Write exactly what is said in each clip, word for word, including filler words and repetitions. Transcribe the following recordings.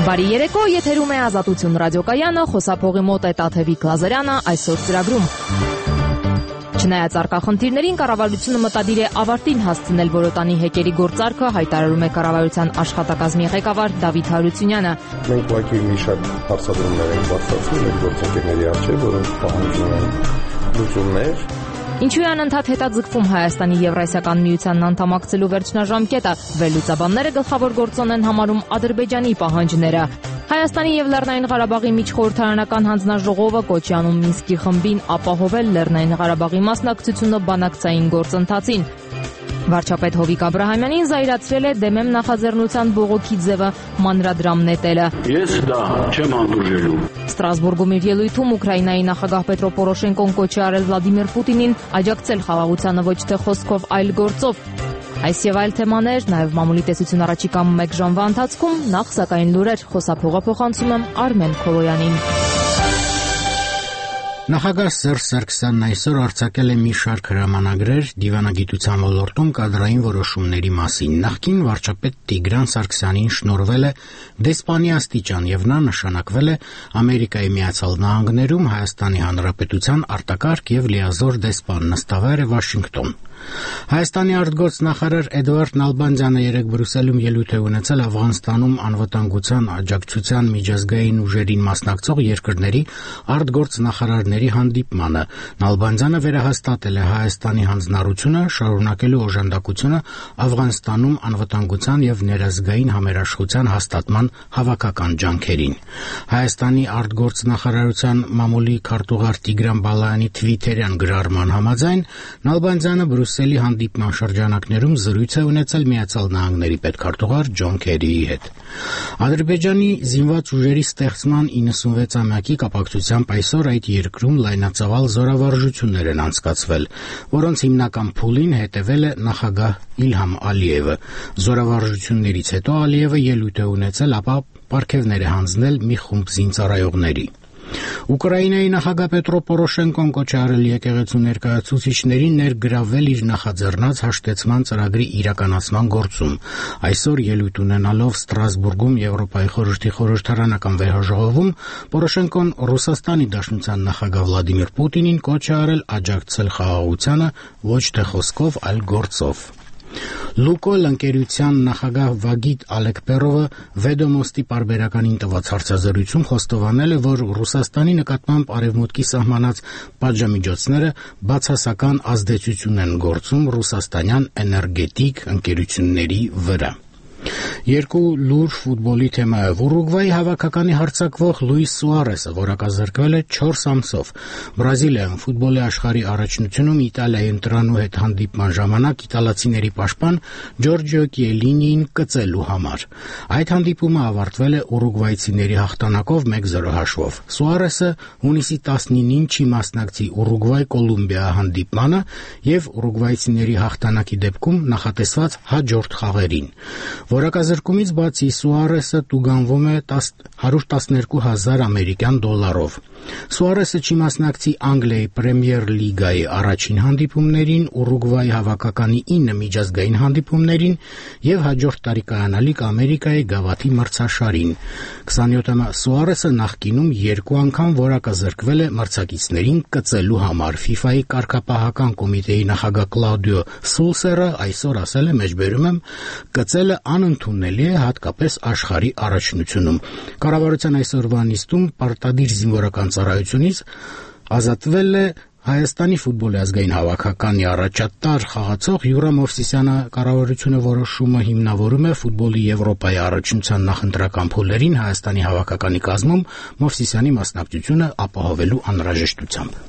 Բարի երեկո, եթերում է Ազատություն ռադիոկայանը, խոսափողի մոտ է Տաթևիկ Լազարյանը, այսօր ծրագրում։ Չնայած առկա խնդիրներին, կառավարությունը մտադիր է ավարտին հասցնել Որոտանի հեկերի գործարքը, հայտարարում է կառավարության աշխատակազմի ղեկավար Դավիթ Հարությունյանը։ Մենք ուղղակի մի շարք հարցադրումներ ենք բարձրացնում մեր գործընկերների առջև, որոնք պահանջում են լուծումներ։ Ինչու է անընդհատ հետաձգվում Հայաստանի Եվրասիական միությանն անդամակցելու վերջնաժամկետը, վերլուծաբանները գլխավոր գործոն են համարում Ադրբեջանի պահանջները։ Հայաստանի եւ Լեռնային Ղարաբաղի միջխորհրդարանական հանձնաժողովը կոչ է անում Մինսկի խմբին ապահովել Լեռնային Ղարաբաղի մասնակցությունը բանակցային գործընթացին։ Վարչապետ Հովիկ Աբրահամյանին զայրացրել է Դեմեմ նախաձեռնության բողոքի ձևը մանրադրամ նետելը։ Ես դա չեմ հանդուրժելու։ Ստրասբուրգում իր ելույթում Ուկրաինայի նախագահ Պետրո Պորոշենկոն կոչ է արել Վլադիմիր Պուտինին աջակցել խաղաղությանը ոչ թե խոսքով, այլ գործով։ Այս եւ այլ թեմաներ, նաեւ մամուլի տեսություն առաջիկա մեկ ժամվա ընթացքում, նախ սակայն լուրեր, խոսափողը փոխանցում եմ Արմեն Քոլոյանին։ Նախագահ Սերժ Սարգսյանն այսօր արձակել է մի շարք հրամանագրեր դիվանագիտության ոլորտում կադրային որոշումների մասին։ Նախկին վարչապետ Տիգրան Սարգսյանին շնորհվել է դեսպանի աստիճան եւ նա նշանակվել է Ամերիկայի Միացյալ Նահանգներում Հայաստանի Հանրապետության արտակարգ եւ լիազոր դեսպան, նստավայր է Վաշինգտոն։ Հայաստանի արտգործնախարար Էդվարդ Նալբանդյանը երեկ Բրյուսելում ելույթ է ունեցել Աֆղանստանում անվտանգության աջակցության միջազգային ուժերին մասնակցող երկրների արտգործնախարարների հանդիպմանը։ Նալբանդյանը վերահաստատել է Հայաստանի հանձնառությունը շարունակելու օժանդակությունը Աֆղանստանում անվտանգության եւ ներազգային համերաշխության հաստատման հավաքական ջանքերին։ Հայաստանի արտգործնախարարության մամուլի քարտուղար Տիգրան Բալայանի թվիթերյան գրառման համաձայն Նալբանդյանը Բրյուսելի հանդիպման շրջանակներում զրույց է ունեցել Միացյալ Նահանգների պետքարտուղար Ջոն Քերիի հետ։ Ադրբեջանի զինված ուժերի ստեղծման իննսունվեցամյակի կապակցությամբ այսօր այդ երկրում լայնածավալ զորավարժություններ են անցկացվել, որոնց հիմնական փուլին հետևել է նախագահ Իլհամ Ալիևը։ Զորավարժություններից հետո Ալիևը ելույթ է ունեցել, ապա պարգևներ է հանձնել մի խումբ զինծառայողների։ Ուկրաինայի նախագահ Պետրո Պորոշենկոն կոչ է արել եկեղեցու ներկայացուցիչներին ներգրավել իր նախաձեռնած հաշտեցման ծրագրի իրականացման գործում։ Այսօր ելույթ ունենալով Ստրասբուրգում Եվրոպայի խորհրդի խորհրդարանական վեհաժողովում Պորոշենկոն Ռուսաստանի Դաշնության նախագահ Վլադիմիր Պուտինին կոչ է արել աջակցել խաղաղությանը ոչ թե խոսքով, այլ գործով։ Լուկոյլ ընկերության նախագահ Վագիտ Ալեկպերովը Վեդոմոստի պարբերականին տված հարցազրույցում խոստովանել է, որ Ռուսաստանի նկատմամբ Արևմուտքի սահմանած պատժամիջոցները բացասական ազդեցություն են գործում ռուսաստանյան էներգետիկ ընկերությունների վրա։ Երկու լուր ֆուտբոլի թեմայով Ուրուգվայի հավաքականի հարձակվող Լուիս Սուարեսը որակազրկվել է չորս ամսով։ Բրազիլիայում ֆուտբոլի աշխարհի առաջնությունում Իտալիայի ընտրանու հետ հանդիպման ժամանակ իտալացիների պաշտպան Ջորջիո Կիելինիին կծելու համար։ Այդ հանդիպումը ավարտվել է ուրուգվայցիների հաղթանակով մեկ զրո հաշվով։ Սուարեսը հունիսի տասնինին չի մասնակցի Ուրուգվայ-Կոլումբիա հանդիպմանը եւ ուրուգվայցիների հաղթանակի դեպքում նախատեսված հաջորդ խաղերին։ Որակազրկումից բացի Սուարեսը տուգանվում է հարյուր տասներկու հազար ամերիկյան դոլարով։ Սուարեսը չի մասնակցի Անգլիայի Պրեմիեր լիգայի առաջին հանդիպումներին, Ուրուգվայի հավաքականի ինը միջազգային հանդիպումներին եւ հաջորդ տարի կայանալիք Ամերիկայի գավաթի մրցաշարին։ քսանյոթամյա Սուարեսը նախկինում երկու անգամ որակազրկվել է մրցակիցներին կծելու համար։ FIFA-ի կարգապահական կոմիտեի նախագահ Կլաուդիո Սուլսերը այսօր ասել է, մեջբերում եմ, կծելը անընդունելի է հատկապես աշխարհի առաջնությունում։ Կառավարության այսօրվա նիստում պարտադիր զինվորական ծառայությունից ազատվել է Հայաստանի ֆուտբոլի ազգային հավաքականի առաջատար խաղացող Յուրա Մովսիսյանը։ Կառավարությունը որոշումը հիմնավորում է ֆուտբոլի Եվրոպայի առաջնության նախընտրական փուլերին Հայաստանի հավաքականի կազմում Մովսիսյանի մասնակցությունը ապահովելու անհրաժեշտությամբ։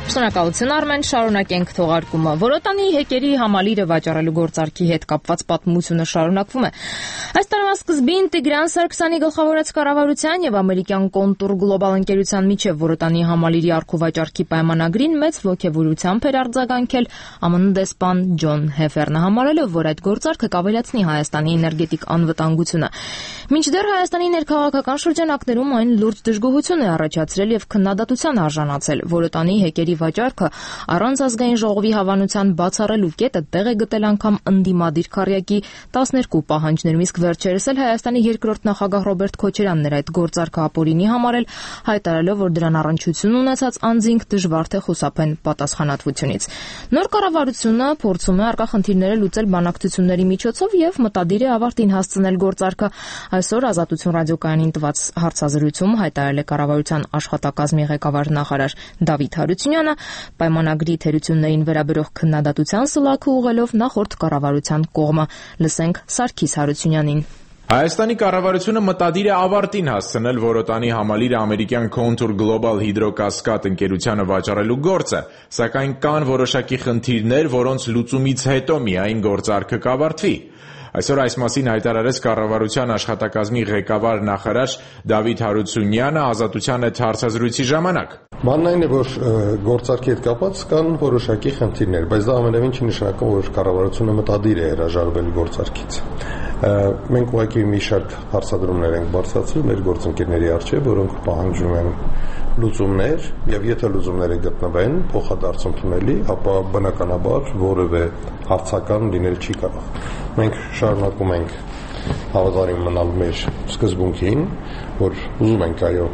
Շնորհակալություն Արմեն, շարունակենք թողարկումը։ Որոտանի հեկերի համալիրը վաճառելու գործարքի հետ կապված պատմությունը շարունակվում է։ Այս տարվա սկզբին Տիգրան Սարգսյանի գլխավորած կառավարության եւ ամերիկյան Կոնտուր գլոբալ ընկերության միջև Որոտանի համալիրի առքուվաճառքի պայմանագրին մեծ ոգևորությամբ էր արձագանքել ԱՄՆ դեսպան Ջոն Հեֆերնը, համարելով, որ այդ գործարքը կավելացնի Հայաստանի էներգետիկ անվտանգությունը։ Մինչդեռ Հայաստանի ներքաղաքական շրջանակներում այն լուրջ դժգոհություն է առաջացրել եւ քննադատության արժանացել։ Որոտանի հեկերի վաճառքը առանց ազգային ժողովի հավանության բացառելու կետը տեղ է գտել անգամ ընդդիմադիր քառյակի տասներկու պահանջներում, իսկ վերջերս էլ Հայաստանի երկրորդ նախագահ Ռոբերտ Քոչարյանն էր այդ գործարքը ապօրինի համարել, հայտարարելով, որ դրան առնչություն ունեցած անձինք դժվար թե խուսափեն պատասխանատվությունից։ Նոր կառավարությունը փորձում է առկա խնդիրները լուծել բանակցությունների միջոցով եւ մտադիր է ավարտին հասցնել գործարքը։ Այսօր Ազատություն ռադիոկայանին տված հարցազրույցում հայտարարել է կառավարության աշխատակազմի ղեկավար նախարար Դավիթ Հարությունյանը, պայմանագրի թերություններին վերաբերող քննադատության սլաքը ուղղելով նախորդ կառավարության կողմը։ Լսենք Սարգիս Հարությունյանին։ Հայաստանի կառավարությունը մտադիր է ավարտին հասցնել Որոտանի համալիրը ամերիկյան Contour Global Hydro-Cascade ընկերությանը վաճառելու գործը, սակայն կան որոշակի խնդիրներ, որոնց լուծումից հետո միայն գործարքը կավարտվի։ Այսօր այս մասին հայտարարեց կառավարության աշխատակազմի ղեկավար նախարար Դավիթ Հարությունյանը Ազատության հետ հարցազրույցի ժամանակ։ Բանն այն է, որ գործարքի հետ կապված կան որոշակի խնդիրներ, բայց դա ամենևին չի նշանակում, որ կառավարությունը մտադիր է հրաժարվել գործարքից։ Մենք ուղղակի մի շարք հարցադրումներ ենք բարձրացրել մեր գործընկերների առջև, որոնք պահանջում են լուծումներ, եւ եթե լուծումները գտնվեն փոխադարձ ընդունելի, ապա բնականաբար որևէ հարցական լինել չի կարող։ Մենք շարունակում ենք հավատարիմ մնալ մեր սկզբունքին, որ ուզում ենք այո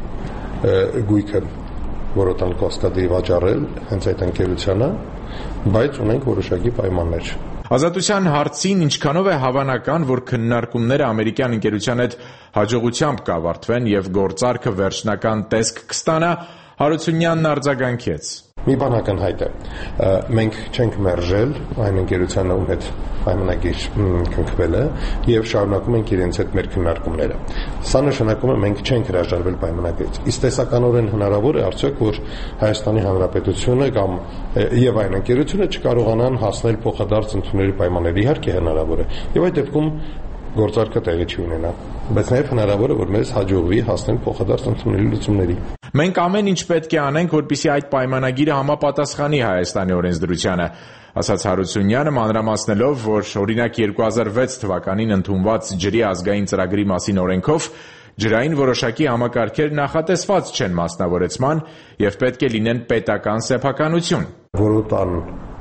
գույքը Որոտան Կասկադի վաճառել հենց այդ ընկերությանը, բայց ունենք որոշակի պայմաններ։ Ազատության հարցին ինչքանով է հավանական, որ քննարկումները ամերիկյան ընկերության հետ հաջողությամբ կավարտվեն եւ գործարքը վերջնական տեսք կստանա, Հարությունյանն արձագանքեց։ Մի բան ակնհայտ է, մենք չենք մերժել այն ընկերությանը, ում հետ պայմանագիր կնքվել է եւ շարունակում ենք իրենց հետ մեր քննարկումները։ Սա նշանակում է մենք չենք հրաժարվել պայմանագրից։ Իսկ տեսականորեն հնարավոր է արդյոք, որ Հայաստանի Հանրապետությունը կամ եւ այն ընկերությունը չկարողանան հասնել փոխադարձ ընդունելի պայմանների, իհարկե հնարավոր է։ Եվ այդ դեպքում գործարքը տեղի չի ունենա, բայց նաև հնարավոր է, որ մեզ հաջողվի հասնել փոխադարձ ընդունելի լուծումների։ Մենք ամեն ինչ պետք է անենք, որպեսզի այդ պայմանագիրը համապատասխանի Հայաստանի օրենսդրությանը, ասաց Հարությունյանը, մանրամասնելով, որ օրինակ երկու հազար վեց թվականին ընդունված ջրի ազգային ծրագրի մասին օրենքով ջրային որոշակի համակարգեր նախատեսված չեն մասնավորեցման եւ պետք է լինեն պետական սեփականություն։ Որոտան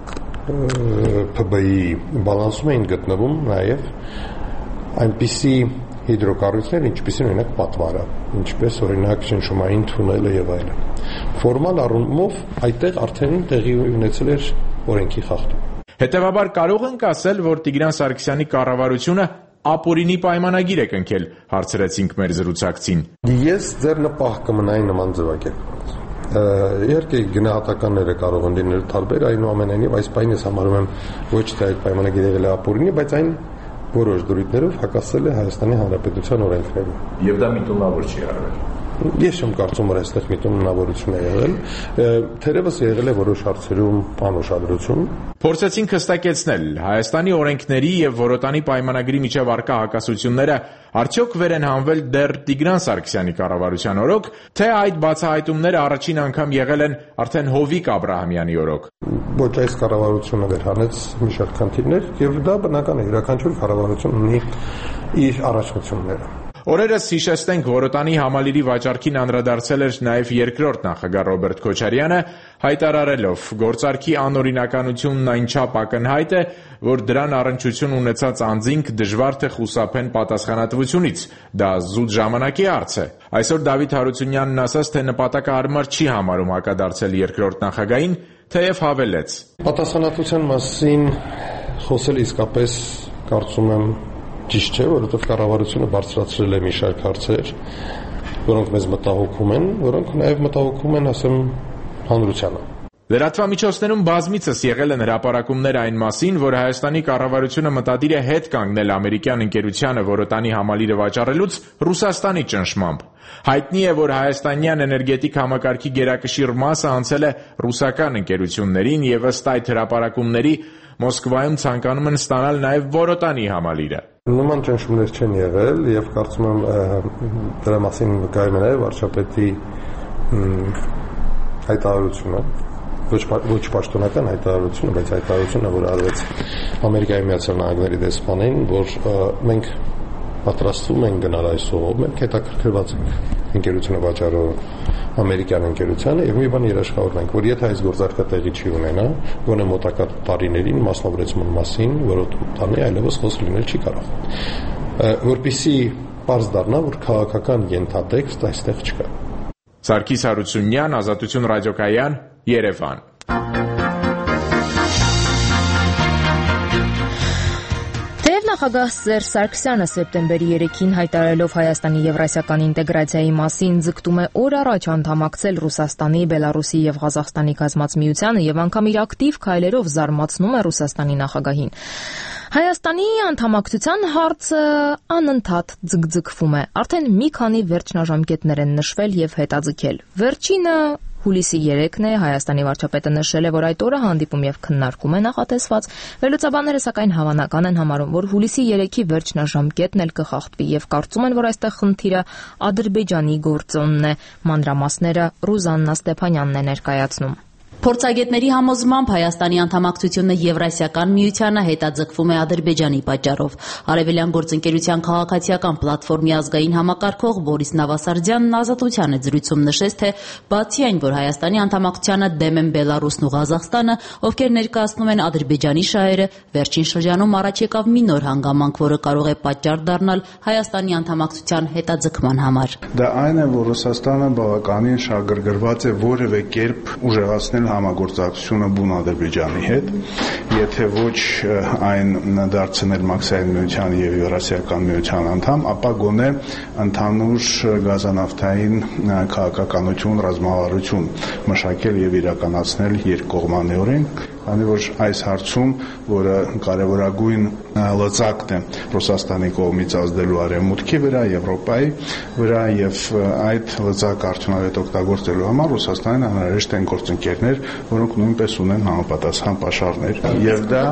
Փ B-ի բալանսում էին գտնվում նաև այնպիսի հիդրոկառույցներ, ինչպիսին օրինակ պատվարը, ինչպես օրինակ շնչումային թունելը եւ այլն։ Ֆորմալ առումով այդտեղ արդեն տեղի ունեցել էր օրենքի խախտում։ Հետևաբար կարող ենք ասել, որ Տիգրան Սարգսյանի կառավարությունը ապօրինի պայմանագիր է կնքել, հարցրեցինք մեր զրուցակցին։ Ես ձեր նպահ կմնայի նման ձևակերպված։ Իհարկե գնահատականները կարող են լինել տարբեր, այնուամենայնիվ այս բանը ես համարում եմ ոչ թե այդ պայմանագիրը եղել է ապօրինի, բայց այն որոշ դրույթներով հակասել է Հայաստանի Հանրապետության օրենքներին։ Եվ դա միտումնավոր չի արվել։ Ես չեմ կարծում, որ այստեղ միտումնավորություն է եղել, թերևս եղել է որոշ հարցերում անուշադրություն։ Փորձեցինք հստակեցնել Հայաստանի օրենքների եւ Որոտանի պայմանագրի միջև առկա հակասությունները արդյոք վեր են հանվել դեռ Տիգրան Սարգսյանի կառավարության օրոք, թե այդ բացահայտումները առաջին անգամ եղել են արդեն Հովիկ Աբրահամյանի օրոք։ Ոչ, այս կառավարությունը վերհանեց մի շարք խնդիրներ եւ դա բնական է, յուրաքանչյուր կառավարություն ունի իր առաջնությունները։ Օրերս հիշեցնենք Որոտանի համալիրի վաճառքին անդրադարձել էր նաև երկրորդ նախագահ Ռոբերտ Քոչարյանը, հայտարարելով գործարքի անօրինականությունն այնչափ ակնհայտ է, որ դրան առնչություն ունեցած անձինք դժվար թե խուսափեն պատասխանատվությունից, դա զուտ ժամանակի հարց է։ Այսօր Դավիթ Հարությունյանն ասաց, թե նպատակահարմար չի համարում հակադարձել երկրորդ նախագահին, թեև հավելեց. Պատասխանատվության մասին խոսել իսկապես կարծում եմ ճիշտ չէ, որովհետև կառավարությունը բարձրացրել է մի շարք հարցեր, որոնք մեզ մտահոգում են, որոնք նաև մտահոգում են, ասեմ, հանրությանը։ Լրատվամիջոցներում բազմիցս եղել են հրապարակումներ այն մասին, որ Հայաստանի կառավարությունը մտադիր է հետ կանգնել ամերիկյան ընկերությանը որոտանի համալիրը վաճառելուց Ռուսաստանի ճնշմամբ։ Հայտնի է, որ հայաստանյան էներգետիկ համակարգի գերակշիռ մասը անցել է ռուսական ընկերություններին եւ ըստ այդ հրապարակումների Մոսկվայում ցանկանում են ստանալ նաեւ որոտանի համալիրը։ Նման ճնշումներ չեն եղել եւ կարծում եմ դրա մասին վկայում է նաեւ վարչապետի հայտարարությունը, ոչ ոչ պաշտոնական հայտարարությունը, բայց հայտարարությունը, որ արվեց Ամերիկայի Միացյալ Նահանգների դեսպանին, որ մենք պատրաստվում ենք գնալ այսօր, մենք հետաքրքրված ենք ընկերությունը վաճառող ամերիկյան ընկերությանը եւ մի բան երաշխավորենք, որ եթե այս գործարքը տեղի չի ունենա, գոնե մոտակա տարիներին մասնավորեցման մասին որոտանի այլևս խոսք լինել չի կարող։ Որպեսզի պարզ դառնա, որ քաղաքական ենթատեքստ այստեղ չկա։ Սարգիս Հարությունյան, Ազատություն ռադիոկայան, Երևան։ Նախագահ Սերժ Սարգսյանը սեպտեմբերի երեքին հայտարարելով Հայաստանի եվրասիական ինտեգրացիայի մասին ձգտում է օր առաջ անդամակցել Ռուսաստանի, Բելարուսի եւ Ղազախստանի կազմած միությանը եւ անգամ իր ակտիվ քայլերով զարմացնում է Ռուսաստանի նախագահին։ Հայաստանի անդամակցության հարցը անընդհատ ձգձգվում է։ Արդեն մի քանի վերջնաժամկետներ են նշվել եւ հետաձգել։ Վերջինը հուլիսի երեքն է, Հայաստանի վարչապետը նշել է, որ այդ օրը հանդիպում եւ քննարկում է նախատեսված։ Վերլուծաբանները սակայն հավանական են համարում, որ հուլիսի երեքի վերջնաժամկետն էլ կխախտվի եւ կարծում են, որ այստեղ խնդիրը Ադրբեջանի գործոնն է։ Մանրամասները Ռուզաննա Ստեփանյանն է ներկայացնում։ Փորձագետների համոզմամբ Հայաստանի անդամակցությունը Եվրասիական միությանը հետաձգվում է Ադրբեջանի պատճառով։ Արևելյան գործընկերության քաղաքացիական պլատֆորմի ազգային համակարգող Բորիս Նավասարդյանն Ազատության զրույցում նշեց, թե բացի այն, որ Հայաստանի անդամակցությանը դեմ են Բելարուսն ու Ղազախստանը, ովքեր ներկայացնում են Ադրբեջանի շահերը, վերջին շրջանում առաջ եկավ մի նոր հանգամանք, որը կարող է պատճառ դառնալ Հայաստանի անդամակցության հետաձգման համար։ Դա այն է, որ Ռուսաստանը բավականին շահագրգռված է որևէ կերպ ուժեղացնել համագործակցությունը բուն Ադրբեջանի հետ, եթե ոչ այն դարձնել Մաքսային միության եւ Եվրասիական միության անդամ, ապա գոնե ընդհանուր գազանավթային քաղաքականություն, ռազմավարություն մշակել եւ իրականացնել երկկողմանիորեն, քանի որ այս հարցում, որը կարևորագույն լծակն է Ռուսաստանի կողմից ազդելու արևմուտքի վրա, Եվրոպայի վրա եւ այդ լծակը արդյունավետ օգտագործելու համար Ռուսաստանին անհրաժեշտ են գործընկերներ, որոնք նույնպես ունեն համապատասխան պաշարներ եւ դա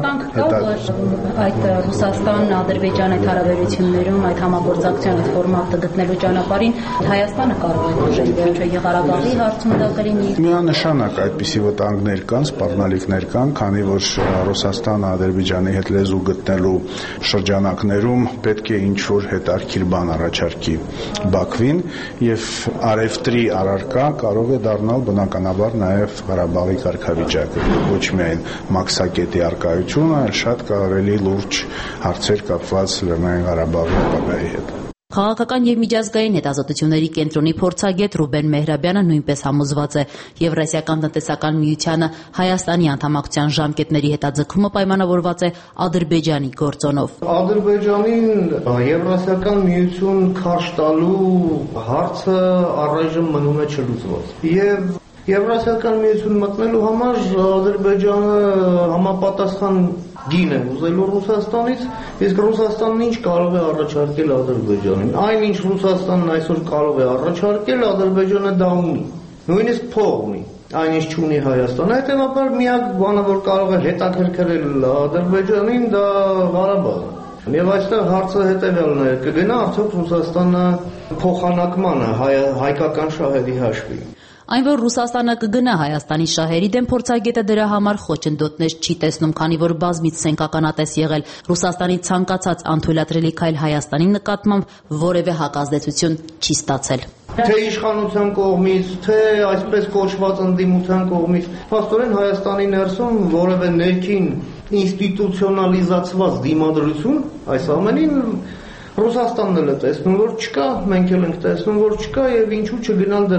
այդ Ռուսաստան-Ադրբեջան այդ հարաբերություններում այդ համագործակցության այդ ֆորմատը գտնելու ճանապարհին Հայաստանը կարող է ուժել, ոչ Ղարաբաղի հարցում դա կլինի։ Միանշանակ այդպիսի վտանգներ կան, սպառնալիքներ կան, քանի որ Ռուսաստանը Ադրբեջանի հետ լեզու գտնելու շրջանակներում պետք է ինչ-որ հետարքիր բան առաջարկի Բաքվին եւ արևտրի առարկա կարող է դառնալ բնականաբար նաեւ Ղարաբաղի կարգավիճակը, ոչ միայն մաքսակետի արկայությունը, այլ շատ կարելի լուրջ հարցեր կապված Լեռնային Ղարաբաղի ապագայի հետ։ Քաղաքական եւ միջազգային հետազոտությունների կենտրոնի փորձագետ Ռուբեն Մեհրաբյանը նույնպես համոզված է, Եվրասիական տնտեսական միությանը Հայաստանի անդամակցության ժամկետների հետաձգումը պայմանավորված է Ադրբեջանի գործոնով։ Ադրբեջանին Եվրասիական միություն քարշ տալու հարցը առայժմ մնում է չլուծված։ Եվ Եվրասիական միություն մտնելու համար Ադրբեջանը համապատասխան գին է ուզելու Ռուսաստանից, իսկ Ռուսաստանն ինչ կարող է առաջարկել Ադրբեջանին։ Այն ինչ Ռուսաստանն այսօր կարող է առաջարկել, Ադրբեջանը դա ունի, նույնիսկ փող ունի, այն ինչ չունի Հայաստանը, հետևաբար միակ բանը, որ կարող է հետաքրքրել Ադրբեջանին, դա Ղարաբաղն է։ Եվ այստեղ հարցը հետևյալն է, կգնա արդյոք Ռուսաստանը փոխանակմանը հայկական շահերի հաշվի։ Այն, որ Ռուսաստանը կգնա Հայաստանի շահերի դեմ, փորձագետը դրա համար խոչընդոտներ չի տեսնում, քանի որ բազմից են ականատես եղել Ռուսաստանի ցանկացած անթույլատրելի քայլ Հայաստանի նկատմամբ որևէ հակազդեցություն չի ստացել։ Թե իշխանության կողմից, թե այսպես կոչված ընդդիմության կողմից, փաստորեն Հայաստանի ներսում որևէ ներքին ինստիտուցիոնալիզացված դիմադրություն այս ամենին Ռուսաստանն էլ է տեսնում, որ չկա, մենք էլ ենք տեսնում, որ չկա եւ ինչու չգնալ դրա։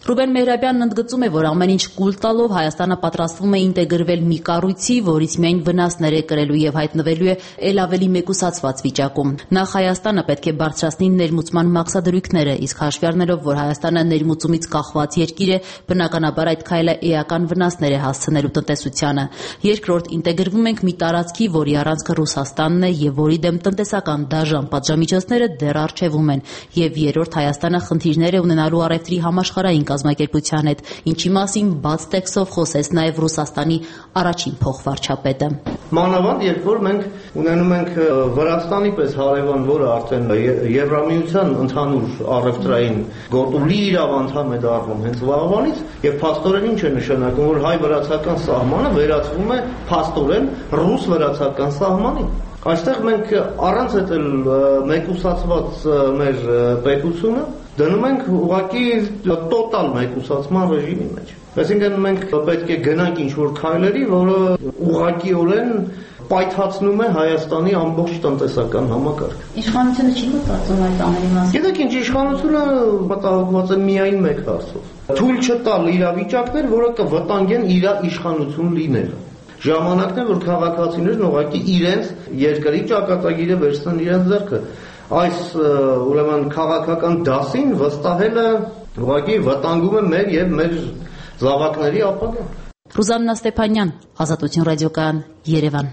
Ռուբեն Մեհրաբյանն ընդգծում է, որ ամեն ինչ կուլ տալով Հայաստանը պատրաստվում է ինտեգրվել մի կառույցի, որից միայն վնասներ է կրելու եւ հայտնվելու է ել ավելի մեկուսացված վիճակում։ Նախ Հայաստանը պետք է բարձրացնի ներմուծման մաքսադրույքները, իսկ հաշվի առնելով, որ Հայաստանը ներմուծումից կախված երկիր է, բնականաբար այդ քայլը էական վնասներ է հասցնելու տնտեսությանը։ Երկրորդ, ինտեգրվում ենք մի տարածքի, որի առանցքը Ռուսաստանն է եւ որի դեմ տնտեսական դաժան պատժամիջոցները դեռ առջևում են, եւ երրորդ, Հայաստանը խնդիրներ է ունենալու առևտրի համաշխարհային կազմակերպության հետ, ինչի մասին բաց տեքստով խոսեց նաեւ Ռուսաստանի առաջին փոխվարչապետը։ Մանավանդ երբ որ մենք ունենում ենք Վրաստանի պես հարևան, որը արդեն Եվրամիության ընդհանուր առևտրային գործի իրավ անդամ է դառնում հենց վաղվանից, եւ փաստորեն ինչ է նշանակում, որ հայ-վրացական սահմանը վերածվում է փաստորեն ռուս-վրացական սահմանի։ Այստեղ մենք առանց այդ մեկուսացված մեր պետությունը դնում ենք ուղղակի տոտալ մեկուսացման ռեժիմի մեջ։ Այսինքն մենք պետք է գնանք ինչ-որ քայլերի, որը ուղղակիորեն պայթացնում է Հայաստանի ամբողջ տնտեսական համակարգը։ Իշխանությունը չի մտածում այդ ամենի մասին։ Գիտեք ինչ, իշխանությունը մտահոգված է միայն մեկ հարցով՝ թույլ չտալ իրավիճակներ, որը կվտանգեն իր իշխանություն լինելը։ Ժամանակն է, որ քաղաքացիներն ուղղակի իրենց երկրի ճակատագիրը վերցնեն իրենց ձեռքը։ Այս ուրեմն քաղաքական դասին վստահելը ուղղակի վտանգում է մեր եւ մեր զավակների ապագան։ Ռուզաննա Ստեփանյան, Ազատություն ռադիոկայան, Երևան։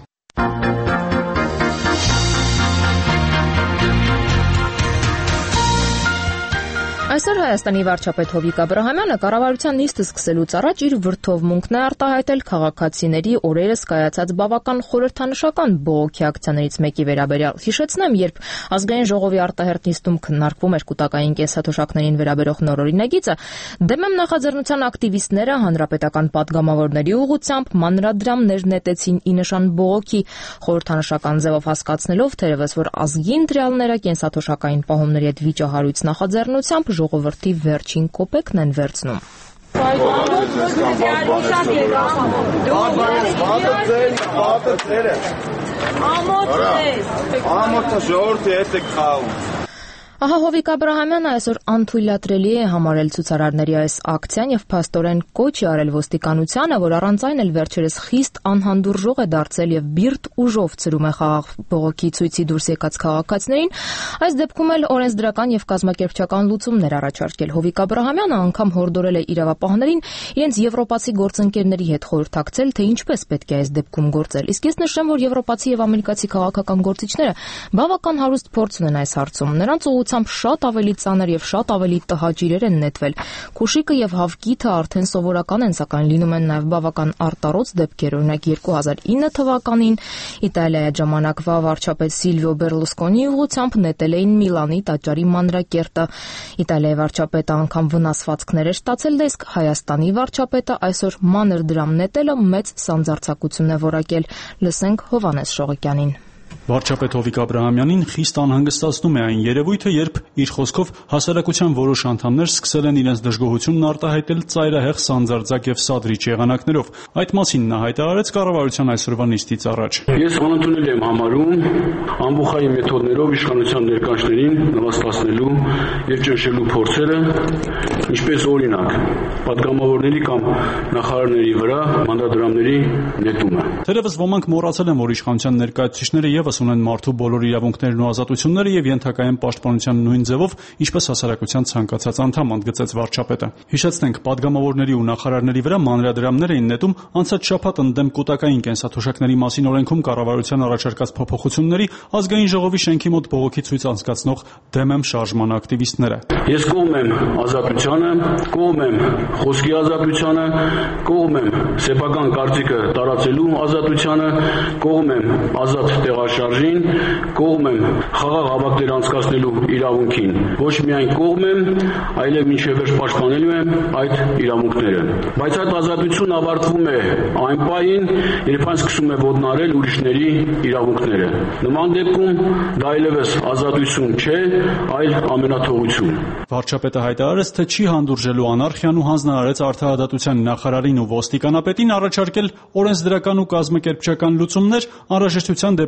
Այսօր Հայաստանի վարչապետ Հովիկ Աբրահամյանը կառավարության նիստը սկսելուց առաջ իր վրդովմունքն է արտահայտել քաղաքացիների օրերս կայացած բավական խորհրդանշական բողոքի ակցիաներից մեկի վերաբերյալ։ Հիշեցնեմ, երբ ազգային ժողովի արտահերթ նիստում քննարկվում էր կուտակային կենսաթոշակներին վերաբերող նոր օրինագիծը, դեմ եմ նախաձեռնության ակտիվիստները հանրապետական падգամավորների ուղղությամբ մանրադրամներ նետեցին ի նշան բողոքի, խորհրդանշական ձևով հասկացնելով թերևս, որ ազգի ընտրյալները կենսաթոշակային պահումների հետ վիճահարույց նախաձեռնությամբ ժողովրդի վերջին կոպեկն են վերցնում։ Ահա Հովիկ Աբրահամյանը այսօր անթույլատրելի է համարել ցուցարարների այս ակցիան եւ փաստորեն կոչ է արել ոստիկանությանը, որ առանց այն էլ վերջերս խիստ անհանդուրժող է դարձել եւ բիրտ ուժով ցրում է խաղաղ բողոքի ցույցի դուրս եկած քաղաքացիներին, այս դեպքում էլ օրենսդրական եւ կազմակերպչական լուծումներ առաջարկել։ Հովիկ Աբրահամյանը անգամ հորդորել է իրավապահներին իրենց եվրոպացի գործընկերների հետ խորհրդակցել, թե ինչպես պետք է այս դեպքում գործել։ Իսկ ես նշեմ, որ եվրոպացի եւ ամերիկացի քաղաքական գործիչները բավական հարուստ փորձ ունեն այս հարցում։ Նրանց շատ ավելի ծանր եւ շատ ավելի տհաճ իրեր են նետվել։ Քուշիկը եւ հավկիթը արդեն սովորական են, սակայն լինում են նաեւ բավական արտառոց դեպքեր, օրինակ երկու հազար ինը թվականին Իտալիայի ժամանակվա վարչապետ Սիլվիո Բերլուսկոնիի ուղղությամբ նետել էին Միլանի տաճարի մանրակերտը։ Իtāլիայի վարչապետը անգամ վնասվածքներ էր ստացել, իսկ Հայաստանի վարչապետը այսօր մանր դրամ նետելը մեծ սանձարձակություն է որակել։ Լսենք Հովհաննես Շողոկյանին։ Վարչապետ Հովիկ Աբրահամյանին խիստ անհանգստացնում է այն երևույթը, երբ իր խոսքով հասարակության որոշ անդամներ սկսել են իրենց դժգոհությունն արտահայտել ծայրահեղ սանձարձակ եւ սադրիչ եղանակներով։ Այդ մասին նա հայտարարեց կառավարության այսօրվա նիստից առաջ։ Ես անընդունել եմ համարում ամբողջային մեթոդներով իշխանության ներկայացներին նվաստացնելու եւ ճնշելու փորձերը, ինչպես օրինակ падգամավորների կամ նախարարների վրա մանդատորամների նետումը։ Թերևս ոմանք մոռացել են, որ իշխանության ներկայացուցիչները եւս ունեն մարդու բոլոր իրավունքներն ու ազատությունները եւ ենթակայեն պաշտպանության նույն ձևով, ինչպես հասարակության ցանկացած անդամ, ընդգծեց վարչապետը։ Հիշեցնենք, падգամավորների ու նախարարների վրա մանրադրամներ էին նետում անցած շաբաթ ընդդեմ կուտակային կենսաթոշակների մասին օրենքում կառավարության առաջարկած փոփոխությունների ազգային ժողովի շենքի մոտ բողոքի ցույց անցկացնող դեմ եմ շարժման ակտիվիստները։ Ես կողմ եմ ազատությանը, կողմ եմ խոսքի ազատությանը, կողմ եմ սեփական կարծիքը տարածելու ազատությանը, կողմ եմ ազատ տեղաշարժին, կողմ եմ խաղաղ հավաքներ անցկացնելու իրավունքին։ Ոչ միայն կողմ եմ, այլև մինչև վերջ պաշտպանելու եմ այդ իրավունքները։ Բայց այդ ազատությունը ավարտվում է այն պահին, երբ այն սկսում է ոտնարել ուրիշների իրավունքները։ Նման դեպքում դա այլևս ազատություն չէ, այլ ամենաթողություն։ Վարչապետը հայտարարեց, թե չի հանդուրժելու անարխիան ու հանձնարարեց արդարադատության նախարարին ու ոստիկանապետին առաջարկել օրենսդրական ու կազմակերպչական լուծումներ, անհրաժեշտության դեպքում ուսումնասիրել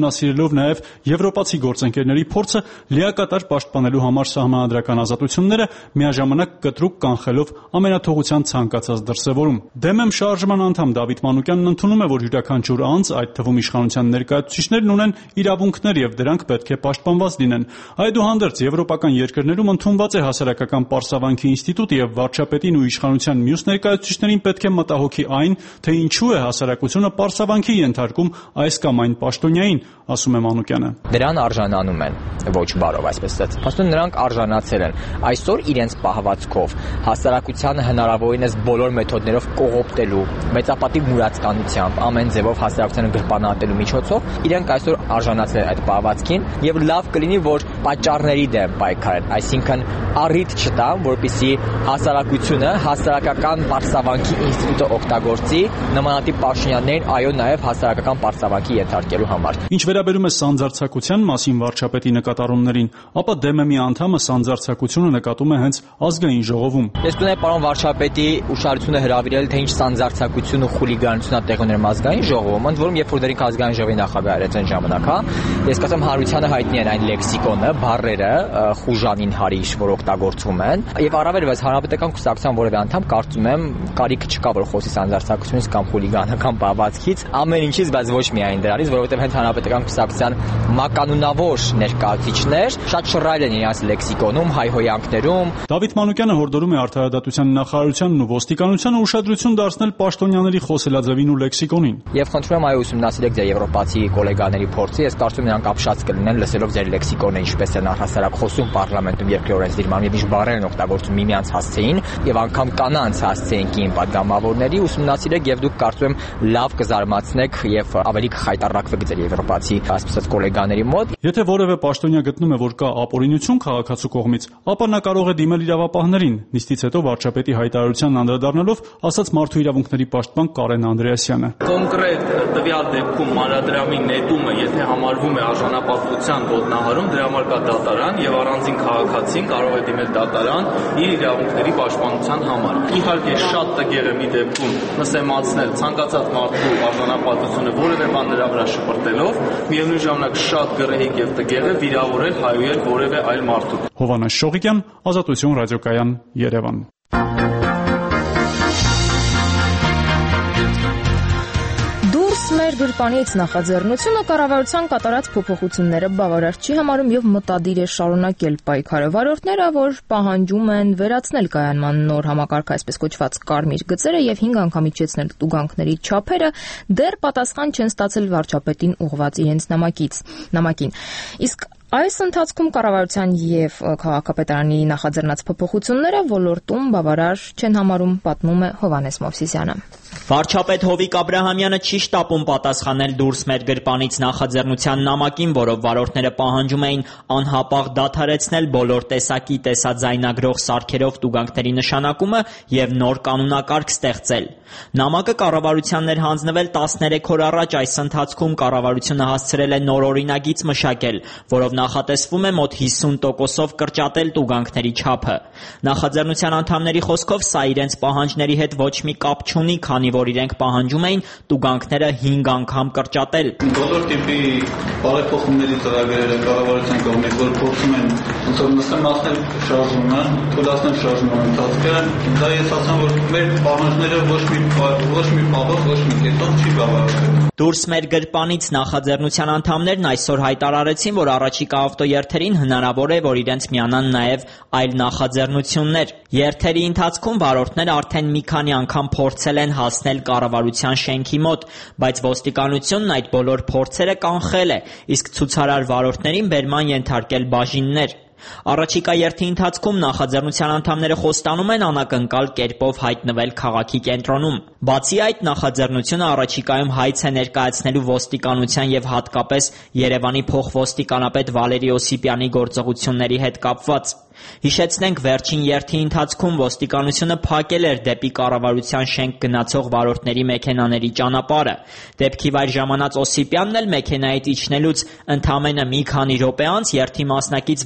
ուսումնասիրելով նաև եվրոպացի գործընկերների փորձը լիակատար պաշտպանելու համար սահմանադրական ազատությունները, միաժամանակ կտրուկ կանխելով ամենաթողության ցանկացած դրսևորում։ Դեմ եմ շարժման անդամ Դավիթ Մանուկյանն ընդունում է, որ յուրաքանչյուր անձ, այդ թվում իշխանության ներկայացուցիչներն ունեն իրավունքներ եւ դրանք պետք է պաշտպանված լինեն։ Այդուհանդերձ եվրոպական երկրներում ընդունված է հասարակական պարսավանքի ինստիտուտը եւ վարչապետին ու իշխանության մյուս ներկայացուցիչներին պետք է մտահոգի այն, թե ինչու է հասարակությունը պարսավանքի ենթարկում այս կամ այն պաշտոնյային, ասում է Մանուկյանը։ Դրան արժանանում են, ոչ բարով, այսպես ասած։ Փաստորեն նրանք արժանացել են։ Այսօր իրենց պահվածքով հասարակությանը հնարավորինս բոլոր մեթոդներով կողոպտելու, մեծապատիվ մուրացկանությամբ, ամեն ձևով հասարակությանը գրպանատելու միջոցով իրենք այսօր արժանացել են այդ պահվածքին եւ լավ կլինի, որ պատճառների դեմ պայքարեն, այսինքն առիթ չտան, որպեսզի հասարակությունը հասարակական պարսավանքի ինստիտուտը օգտագործի նմանատիպ պաշտոնյաներին, այո, նաև հասարակական պարսավանքի ենթարկելու համար։ Ինչ վերաբերում է սանձարձակության մասին վարչապետի նկատառումներին, ապա ԴՄՄ-ի անդամը սանձարձակությունը նկատում է հենց ազգային ժողովում։ Ես կունեի պարոն վարչապետի ուշադրությունը հրավիրել, թե ինչ սանձարձակություն ու խուլիգանություն է տեղի ունենում ազգային ժողովում, ընդ որում երբ որ դեռ ինքը ազգային ժողովի նախագահ էր այն ժամանակ, հա, ես կասեմ հանրությանը հայտնի են այն լեքսիկոնը, բառերը, խուժանին հարիշ, որ օգտագործվում են, եւ առավել եւս հանրապետական կուսակցության որևէ անդամ կարծում եմ կարիք չկա, որ խոսի սանձարձակությունից կամ խուլիգանական պահվածքից, ամեն ինչից, բայց ոչ միայն դրանից, որովհետեւ հենց հանրապետական կուսակցության մականունավոր ներկայացուցիչներ շատ շռայլ են իրենց լեքսիկոնում, հայհոյանքներում։ Դավիթ Մանուկյանը հորդորում է Արդարադատության նախարարությանն ու ոստիկանությանը ուշադրություն դարձնել պաշտոնյաների խոսելաձևին ու լեքսիկոնին։ Եվ խնդրում եմ, այո, ուսումնասիրեք ձեր եվրոպացի գոլեգաների փորձը, ես կարծում եմ նրանք ապշած կլինեն լսելով ձեր լեքսիկոնը, ինչպես են առհասարակ խոսում պարլամենտում երկրի օրենսդիրմանում եւ ինչ բառեր են օգտագործում միմյանց հասցեին եւ անգամ կանանց հասցեին կին падգամավորների, ուսումնասիրեք եւ դուք կարծում եմ լավ կզարմացնեք եւ ավելի կխայտառակվեք ձեր եվրոպացի ասած գոլեգաների մոտ։ Եթե որևէ պաշտոնյա գտնում է, որ կա ապօրինություն քաղաքացու կողմից, ապա նա կարող է դիմել իրավապահներին։ Նիստից հետո վարչապետի հայտարարությանն անդրադառնալով ասաց Մարդու իրավունքների պաշտպան Կարեն Անդրեասյանը։ Կոնկրետ տվյալ դեպքում մանրադրամի նետումը, եթե համարվում է արժանապատվության ոտնահարում, դրա համար կա դատարան եւ առանձին քաղաքացին կարող է դիմել դատարան իր իրավունքների պաշտպանության համար։ Իհարկե շատ տգեղ է մի դեպքում նսեմացնել ցանկացած մարդու արժանապատվությունը որևէ բան նրա վրա շպրտելով, միևնույն ժամանակ շատ գռեհիկ եւ տգեղ է վիրավորել, հայոյել որևէ այլ մարդու։ Հովհաննես Շողիկյան, Ազատություն ռադիոկայան, Երևան։ Մեր գրպանից նախաձեռնությունը կառավարության կատարած փոփոխությունները բավարար չի համարում եւ մտադիր է շարունակել պայքարը։ Վարորդները, որ պահանջում են վերացնել կայանման նոր համակարգ, այսպես կոչված կարմիր գծերը եւ հինգ անգամ իջեցնել տուգանքների չափերը, դեռ պատասխան չեն ստացել վարչապետին ուղղված իրենց նամակից, նամակին։ Իսկ այս ընթացքում կառավարության եւ քաղաքապետարանի նախաձեռնած փոփոխությունները ոլորտում բավարար չեն համարում, պատմում է Հովհաննես Մովսիսյանը։ Վարչապետ Հովիկ Աբրահամյանը չի շտապում պատասխանել դուրս մեր գրպանից նախաձեռնության նամակին, որով վարորդները պահանջում էին անհապաղ դադարեցնել բոլոր տեսակի տեսաձայնագրող սարքերով տուգանքների նշանակումը եւ նոր կանոնակարգ ստեղծել։ Նամակը կառավարությանն էր հանձնվել տասներեք օր առաջ, այս ընթացքում կառավարությունը հասցրել է նոր օրինագիծ մշակել, որով նախատեսվում է մոտ հիսուն տոկոսով կրճատել տուգանքների չափը։ Նախաձեռնության անդամների խոսքով սա իրենց պահանջների հետ ոչ մի կապ չունի, քանի որ իրենք պահանջում էին տուգանքները հինգ անգամ կրճատել։ Բոլոր տիպի բարեփոխումների ծրագրերը կառավարության կողմից, որ փորձում են նսեմացնել շարժումը, թույլատնել շարժման ընթացքը, դա ես ասեմ, որ մեր պահանջները ոչ մի ոչ մի բաղով, ոչ մի կետով չի բավարարվել։ Դուրս մեր գրպանից նախաձեռնության անդամներն այսօր հայտարարեցին, որ առաջիկա ավտոերթերին հնարավոր է, որ իրենց միանան նաև այլ նախաձեռնություններ։ Երթերի ընթացքում վարորդները արդեն մի քանի անգամ փորձել են հասնել կառավարության շենքի մոտ, բայց ոստիկանությունն այդ բոլոր փորձերը կանխել է, իսկ ցուցարար վարորդներին բերման ենթարկել բաժիններ։ Առաջիկա երթի ընթացքում նախաձեռնության անդամները խոստանում են անակնկալ կերպով հայտնվել քաղաքի կենտրոնում։ Բացի այդ, նախաձեռնությունը առաջիկայում հայց է ներկայացնելու ոստիկանության եւ հատկապես Երևանի փոխոստիկանապետ Վալերի Օսիպյանի գործողությունների հետ կապված։ Հիշեցնենք, վերջին երթի ընթացքում ոստիկանությունը փակել էր դեպի կառավարության շենք գնացող վարորդների մեքենաների ճանապարհը։ Դեպքի վայր ժամանած Օսիպյանն էլ մեքենայից իջնելուց ընդամենը մի քանի րոպե անց երթի մասնակից վարորդների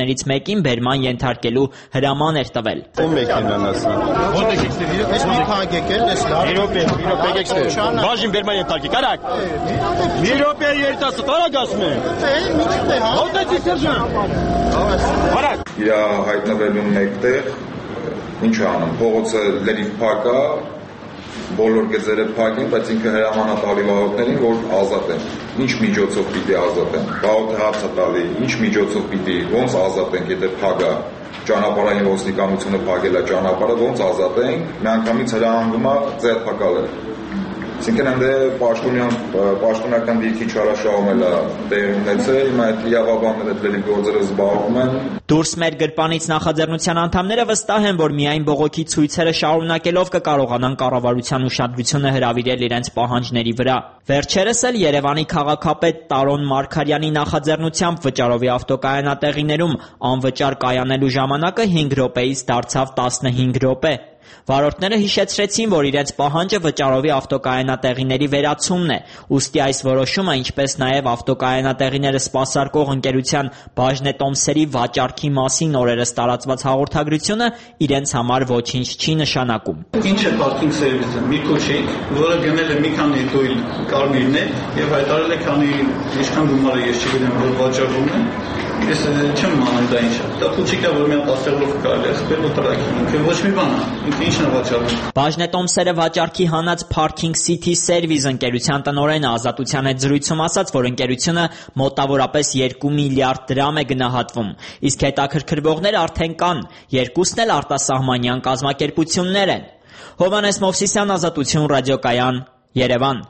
հրապարակներից մեկին բերման ենթարկելու հրաման էր տվել։ Ո՞մ մեքենան ասա։ Որտե՞ղ եք ստի։ Ես մի քանի եկել, ես լավ։ Եվրոպե, եվրոպե եկեք ստի։ Բաժին բերման ենթարկի, կարակ։ Եվրոպե երիտասարդ արագ ասում եմ։ Է, միջուտ է, հա։ Որտե՞ղ սերժանտ։ Արագ։ Իրա հայտնվելուն մեկտեղ ինչ անում, փողոցը լրիվ փակ է, բոլոր գծերը փակ են, բայց ինքը հրաման է տալի վարորդներին, որ ազատեն։ Ինչ միջոցով պիտի ազատեն։ Վարորդը հարց է տալի, ինչ միջոցով պիտի, ոնց ազատենք, եթե փակ է, ճանապարհային ոստիկանությունը փակել է ճանապարհը, ոնց ազատենք, միանգամից հրահանգում է ձերբակալել։ Այսինքն այնտե պաշտոնյան պաշտոնական դիրքի չարաշահում էլ է տեղի ունեցել, հիմա այդ լիավաբանները դեպի գործերը զբաղվում են։ Դուրս մեր գրպանից նախաձեռնության անդամները վստահ են, որ միայն բողոքի ցույցերը շարունակելով կկարողանան կառավարության ուշադրությունը հրավիրել իրենց պահանջների վրա։ Վերջերս էլ Երևանի քաղաքապետ Տարոն Մարգարյանի նախաձեռնությամբ վճարովի ավտոկայանատեղիներում անվճար կայանելու ժամանակը հինգ րոպեից դարձավ տասնհինգ րոպե։ Վարորդները հիշեցրեցին, որ իրենց պահանջը վճարովի ավտոկայանատեղիների վերացումն է, ուստի այս որոշումը, ինչպես նաև ավտոկայանատեղիները սպասարկող ընկերության Բաժնետոմսերի վաճառքի մասին օրերս տարածված հաղորդագրությունը իրենց համար ոչինչ չի նշանակում։ Ինչ է parking service-ը, մի քուչիկ, որը գնել է մի քանի թույլ կարմիրներ եւ հայտարարել է, քանի ինչքան գումարը ես չգիտեմ, որ վաճառվում է։ Ես չեմ անում դա ինչ է։ Դա քուչիկը, որ մի հատ աստեղով կարելի է սպել ու տրակի, ինքը ոչ մի բան է, ինքը ինչն է վաճառում։ Բաժնետոմսերը վաճառքի հանած Parking City Service ընկերության տնօրենը Ազատության հետ զրույցում ասաց, որ ընկերությունը մոտավորապես երկու միլիարդ դրամ է գնահատվում, իսկ հետաքրքրվողներ արդեն կան, երկուսն էլ արտասահմանյան կազմակերպություններ են։ Հովհաննես Մովսիսյան, Ազատություն ռադիոկայան, Երևան։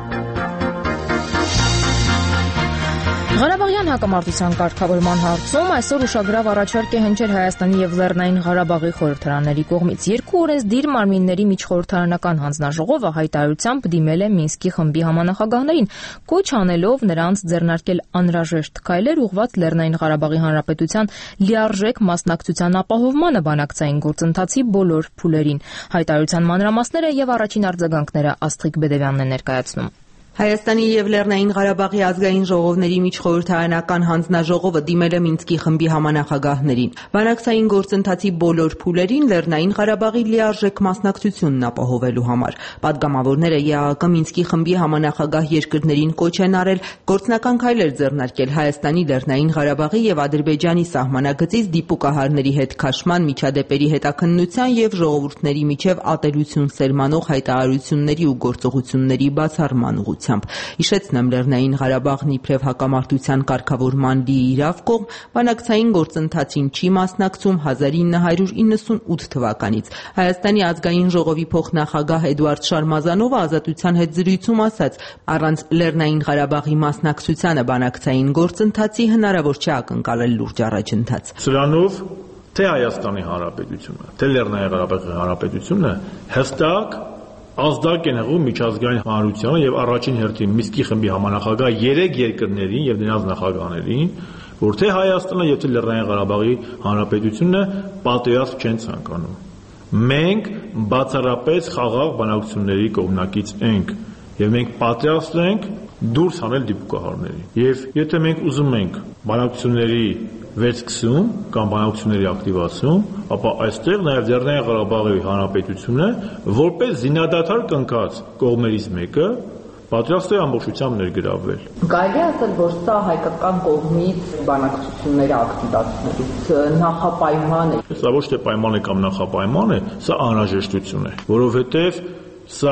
Ղարաբաղյան հակամարտության կարգավորման հարցում այսօր ուշագրավ առաջարկ է հնչել Հայաստանի եւ Լեռնային Ղարաբաղի խորհրդարանների կողմից։ Երկու օրենսդիր մարմինների միջխորհրդարանական հանձնաժողովը հայտարարությամբ դիմել է Մինսկի խմբի համանախագահներին, կոչ անելով նրանց ձեռնարկել անհրաժեշտ քայլեր ուղղված Լեռնային Ղարաբաղի Հանրապետության լիարժեք մասնակցության ապահովմանը բանակցային գործընթացի բոլոր փուլերին։ Հայտարարության մանրամասները եւ առաջին արձագանքները Աստղիկ Բեդևյանն է ներկայացնում։ Հայաստանի եւ Լեռնային Ղարաբաղի ազգային ժողովների միջխորհրդարանական հանձնաժողովը դիմել է Մինսկի խմբի համանախագահներին։ Բանակցային գործընթացի բոլոր փուլերին Լեռնային Ղարաբաղի լիարժեք մասնակցությունն ապահովելու համար։ Պատգամավորները ԵԱՀԿ Մինսկի խմբի համանախագահ երկրներին կոչ են արել գործնական քայլեր ձեռնարկել Հայաստանի, Լեռնային Ղարաբաղի եւ Ադրբեջանի սահմանագծից դիպուկահարների հետ քաշման, միջադեպերի հետաքննության եւ ժողովուրդների միջև ատելություն սերմանող հայտարարությունների ու գործողությունների բացառման ուղղությամբ։ Հիշեցնեմ, Լեռնային Ղարաբաղն իբրև հակամարտության կարգավորման լիիրավ կողմ բանակցային գործընթացին չի մասնակցում հազար ինը հարյուր իննսունութ թվականից։ Հայաստանի ազգային ժողովի փոխնախագահ Էդուարդ Շարմազանովը Ազատության հետ զրույցում ասաց, առանց Լեռնային Ղարաբաղի մասնակցությանը բանակցային գործընթացի հնարավոր չէ ակնկալել լուրջ առաջընթաց։ Սրանով թե Հայաստանի Հանրապետությունը, թե Լեռնային Ղարաբաղի Հանրապետությունը հստակ ազդակ են հղում միջազգային հանրությանը եւ առաջին հերթին Մինսկի խմբի համանախագահ երեք երկրներին եւ նրանց նախագահներին, որ թե Հայաստանը եւ թե Լեռնային Ղարաբաղի Հանրապետությունը պատերազմ չեն ցանկանում։ Մենք բացառապես խաղաղ բանակցությունների կողմնակից ենք եւ մենք պատրաստ ենք դուրս հանել դիպուկահարներին։ Եվ եթե մենք ուզում ենք բանակցությունների վերսկսում կամ բանակցությունների ակտիվացում, ապա այստեղ նաև Լեռնային Ղարաբաղի Հանրապետությունը որպես զինադադար կնքած կողմերից մեկը պատրաստ է ամբողջությամբ ներգրավվել։ Կարելի է ասել, որ սա հայկական կողմից բանակցությունները ակտիվացնելուց նախապայման է։ Սա ոչ թե պայման է կամ նախապայման է, սա անհրաժեշտություն է, որովհետև սա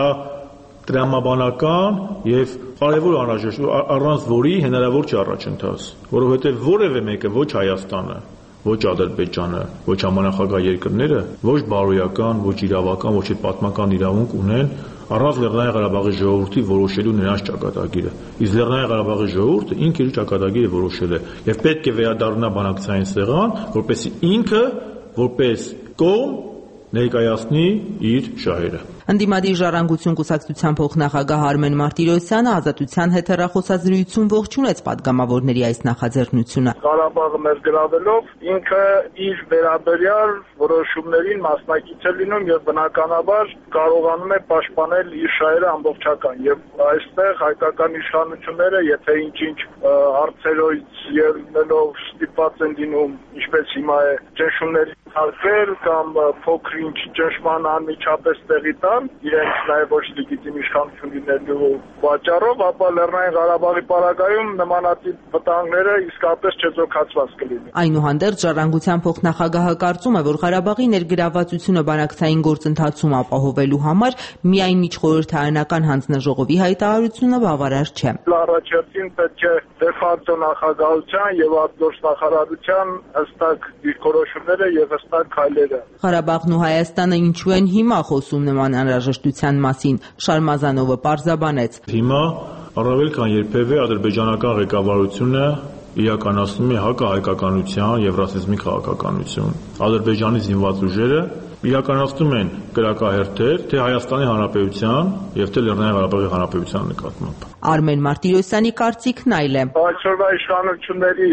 տրամաբանական եւ կարևոր անհրաժեշտ առանց որի հնարավոր չի առաջընթաց, որովհետեւ որևէ մեկը ոչ Հայաստանը, ոչ Ադրբեջանը, ոչ համանախագահ երկրները, ոչ բարոյական, ոչ իրավական, ոչ պատմական իրավունք ունեն առանց Լեռնային Ղարաբաղի ժողովրդի որոշելու նրանց ճակատագիրը։ Իսկ Լեռնային Ղարաբաղի ժողովուրդը ինքը իր ճակատագիրը որոշել է եւ պետք է վերադառնա բանակցային սեղան, որպեսզի ինքը որպես կողմ ներկայացնի իր շահերը։ Ընդդիմադիր ժառանգություն կուսակցության փոխնախագահ Արմեն Մարտիրոսյանը Ազատության հետ հեռախոսազրույցում ողջունեց падգամավորների այս նախաձեռնությունը։ Ղարաբաղը ներգրավելով ինքը իր վերաբերյալ որոշումներին մասնակից է լինում եւ բնականաբար կարողանում է պաշտպանել իր շահերը ամբողջական եւ այստեղ հայկական իշխանությունները եթե ինչ-ինչ հարցերից ելնելով ստիպված են լինում ինչպես հիմա է ճնշումների հարկեր կամ փոքր-ինչ ճնշման անմիջապես տեղի տան իրենց նաև ոչ լեգիտիմ իշխանություն լինելու պատճառով, ապա Լեռնային Ղարաբաղի պարագայում նմանատիպ վտանգները իսկապես չեզոքացված կլինի։ Այնուհանդերձ ժառանգության փոխնախագահը կարծում է, որ Ղարաբաղի ներգրավվածությունը բանակցային գործընթացում ապահովելու համար միայն միջխորհրդարանական հանձնաժողովի հայտարարությունը բավարար չէ։ Առաջերտին պետք է դե ֆակտո նախագահության եւ արտգործնախարարության հստակ դիրքորոշումները եւ հստակ քայլերը։ Ղարաբաղն ու Հայաստանը ինչու են հիմա խոսում նման անհրաժեշտության մասին, Շարմազանովը պարզաբանեց։ Հիմա առավել քան երբևէ ադրբեջանական ղեկավարությունը իրականացնում է հակահայկականության եւ ռասիզմի քաղաքականություն։ Ադրբեջանի զինված ուժերը իրականացնում են կրակահերթեր թե Հայաստանի Հանրապետության եւ թե Լեռնային Ղարաբաղի Հանրապետության նկատմամբ։ Արմեն Մարտիրոսյանի կարծիքն այլ է։ Այսօրվա իշխանությունների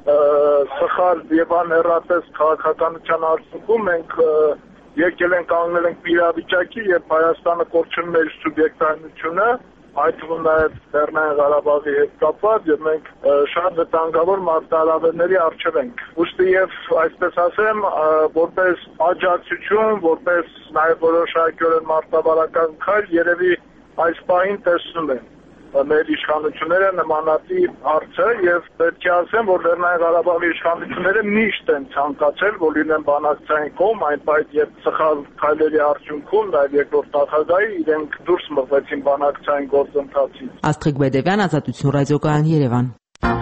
սխալ եւ անհեռատես քաղաքականության արդյունքում մենք եկել ենք կանգնել ենք իրավիճակի, երբ Հայաստանը կորցնում է իր սուբյեկտայնությունը, այդ թվում նաև Լեռնային Ղարաբաղի հետ կապված, եւ մենք շատ վտանգավոր մարտահրավերների առջև ենք։ Ուստի եւ այսպես ասեմ, որպես աջակցություն, որպես նաև որոշակիորեն մարտավարական քայլ երևի այս պահին տեսնում են մեր իշխանությունները նմանատիպ հարցը եւ պետք է ասեմ, որ Լեռնային Ղարաբաղի իշխանությունները միշտ են ցանկացել, որ լինեն բանակցային կողմ, այն բայց երբ սխալ քայլերի արդյունքում նաև երկրորդ նախագահի իրենք դուրս մղվեցին բանակցային գործընթացից։ Աստղիկ Բեդևյան, Ազատություն ռադիոկայան, Երևան։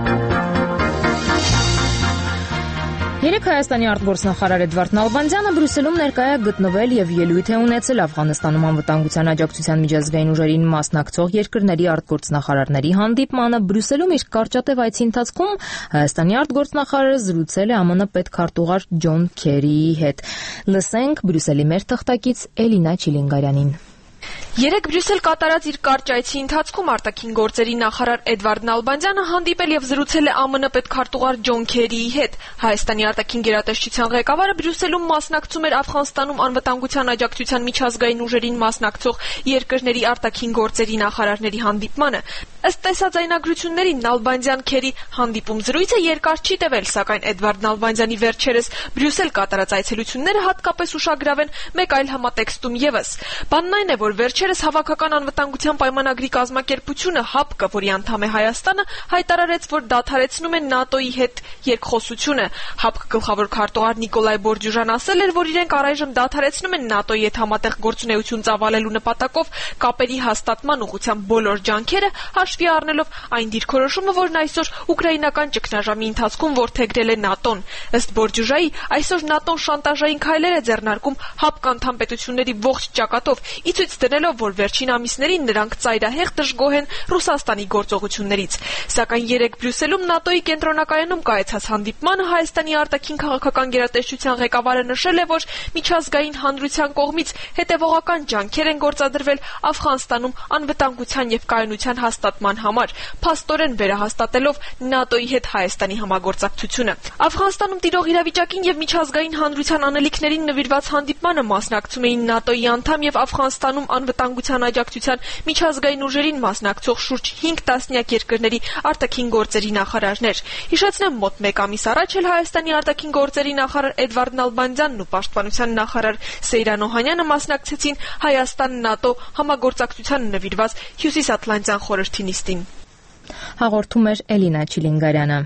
Երեկ Հայաստանի արտգործնախարար Էդվարդ Նալբանդյանը Բրյուսելում ներկայ է գտնվել եւ ելույթ է ունեցել Աֆղանստանում անվտանգության աջակցության միջազգային ուժերին մասնակցող երկրների արտգործնախարարների հանդիպմանը։ Բրյուսելում իր կարճատև այցի ընթացքում Հայաստանի արտգործնախարարը զրուցել է ԱՄՆ պետքարտուղար Ջոն Քերիի հետ։ Լսենք Բրյուսելի մեր թղթակից Էլինա Չիլինգարյանին։ Երեկ Բրյուսել կատարած իր կարճ այցի ընթացքում արտաքին գործերի նախարար Էդվարդ Նալբանդյանը հանդիպել եւ զրուցել է ԱՄՆ պետքարտուղար Ջոն Քերիի հետ։ Հայաստանի արտաքին գերատեսչության ղեկավարը Բրյուսելում մասնակցում էր Աֆղանստանում անվտանգության աջակցության միջազգային ուժերին մասնակցող երկրների արտաքին գործերի նախարարների հանդիպմանը։ Ըստ տեսաձայնագրությունների Նալբանդյան-Քերի հանդիպում զրույցը երկար չի տևել, սակայն Էդվարդ Նալբանդյանի վերջերս Բրյուսել կատարած այցելությունները հատկապես ուշագրավ են մեկ այլ համատեքստում եւս։ Բանն այն է, որ վերջերս Հավաքական անվտանգության պայմանագրի կազմակերպությունը ՀԱՊԿ-ը, որի անդամ է Հայաստանը, հայտարարեց, որ դադարեցնում է ՆԱՏՕ-ի հետ երկխոսությունը։ ՀԱՊԿ գլխավոր քարտուղար Նիկոլայ Բորդյուժան ասել էր, որ իրենք առայժմ դադարեցնում են ՆԱՏՕ-ի հետ համատեղ գործունեություն ծավալելու նպատակով կապերի հաստատման ուղղությամբ բոլոր ջանքերը, հաշվի առնելով այն դիրքորոշումը, որն այսօր ուկրաինական ճգնաժամի ընթացքում որդեգրել է ՆԱՏՕ-ն։ Ըստ Բորդյուժայի, այսօր ՆԱՏՕ-ն շանտաժային քայլեր է ձեռնարկում ՀԱՊԿ անդամ պետությունների ողջ ճակատով, ի ցույց դնելով, որ վերջին ամիսներին նրանք ծայրահեղ դժգոհ են Ռուսաստանի գործողություններից։ Սակայն երեկ Բրյուսելում ՆԱՏՕ-ի կենտրոնակայանում կայացած հանդիպմանը Հայաստանի արտաքին քաղաքական գերատեսչության ղեկավարը նշել է, որ միջազգային հանրության կողմից հետևողական ջանքեր են գործադրվել Աֆղանստանում անվտանգության եւ կայունության հաստատման համար, փաստորեն վերահաստատելով ՆԱՏՕ-ի հետ Հայաստանի համագործակցությունը։ Աֆղանստանում տիրող իրավիճակին եւ միջազգային հանրության անելիքներին նվիրված հանդիպմանը մասնակցում էին ՆԱՏՕ-ի անդամ եւ Աֆղանստանում անվտանգության աջակցության միջազգային ուժերին մասնակցող շուրջ հինգ տասնյակ երկրների արտաքին գործերի նախարարներ։ Հիշեցնեմ, մոտ մեկ ամիս առաջ էլ Հայաստանի արտաքին գործերի նախարար Էդվարդ Նալբանդյանն ու պաշտպանության նախարար Սեյրան Օհանյանը մասնակցեցին Հայաստան-ՆԱՏՕ համագործակցությանը նվիրված Հյուսիսատլանտյան խորհրդի նիստին։ Հաղորդում էր Էլինա Չիլինգարյանը։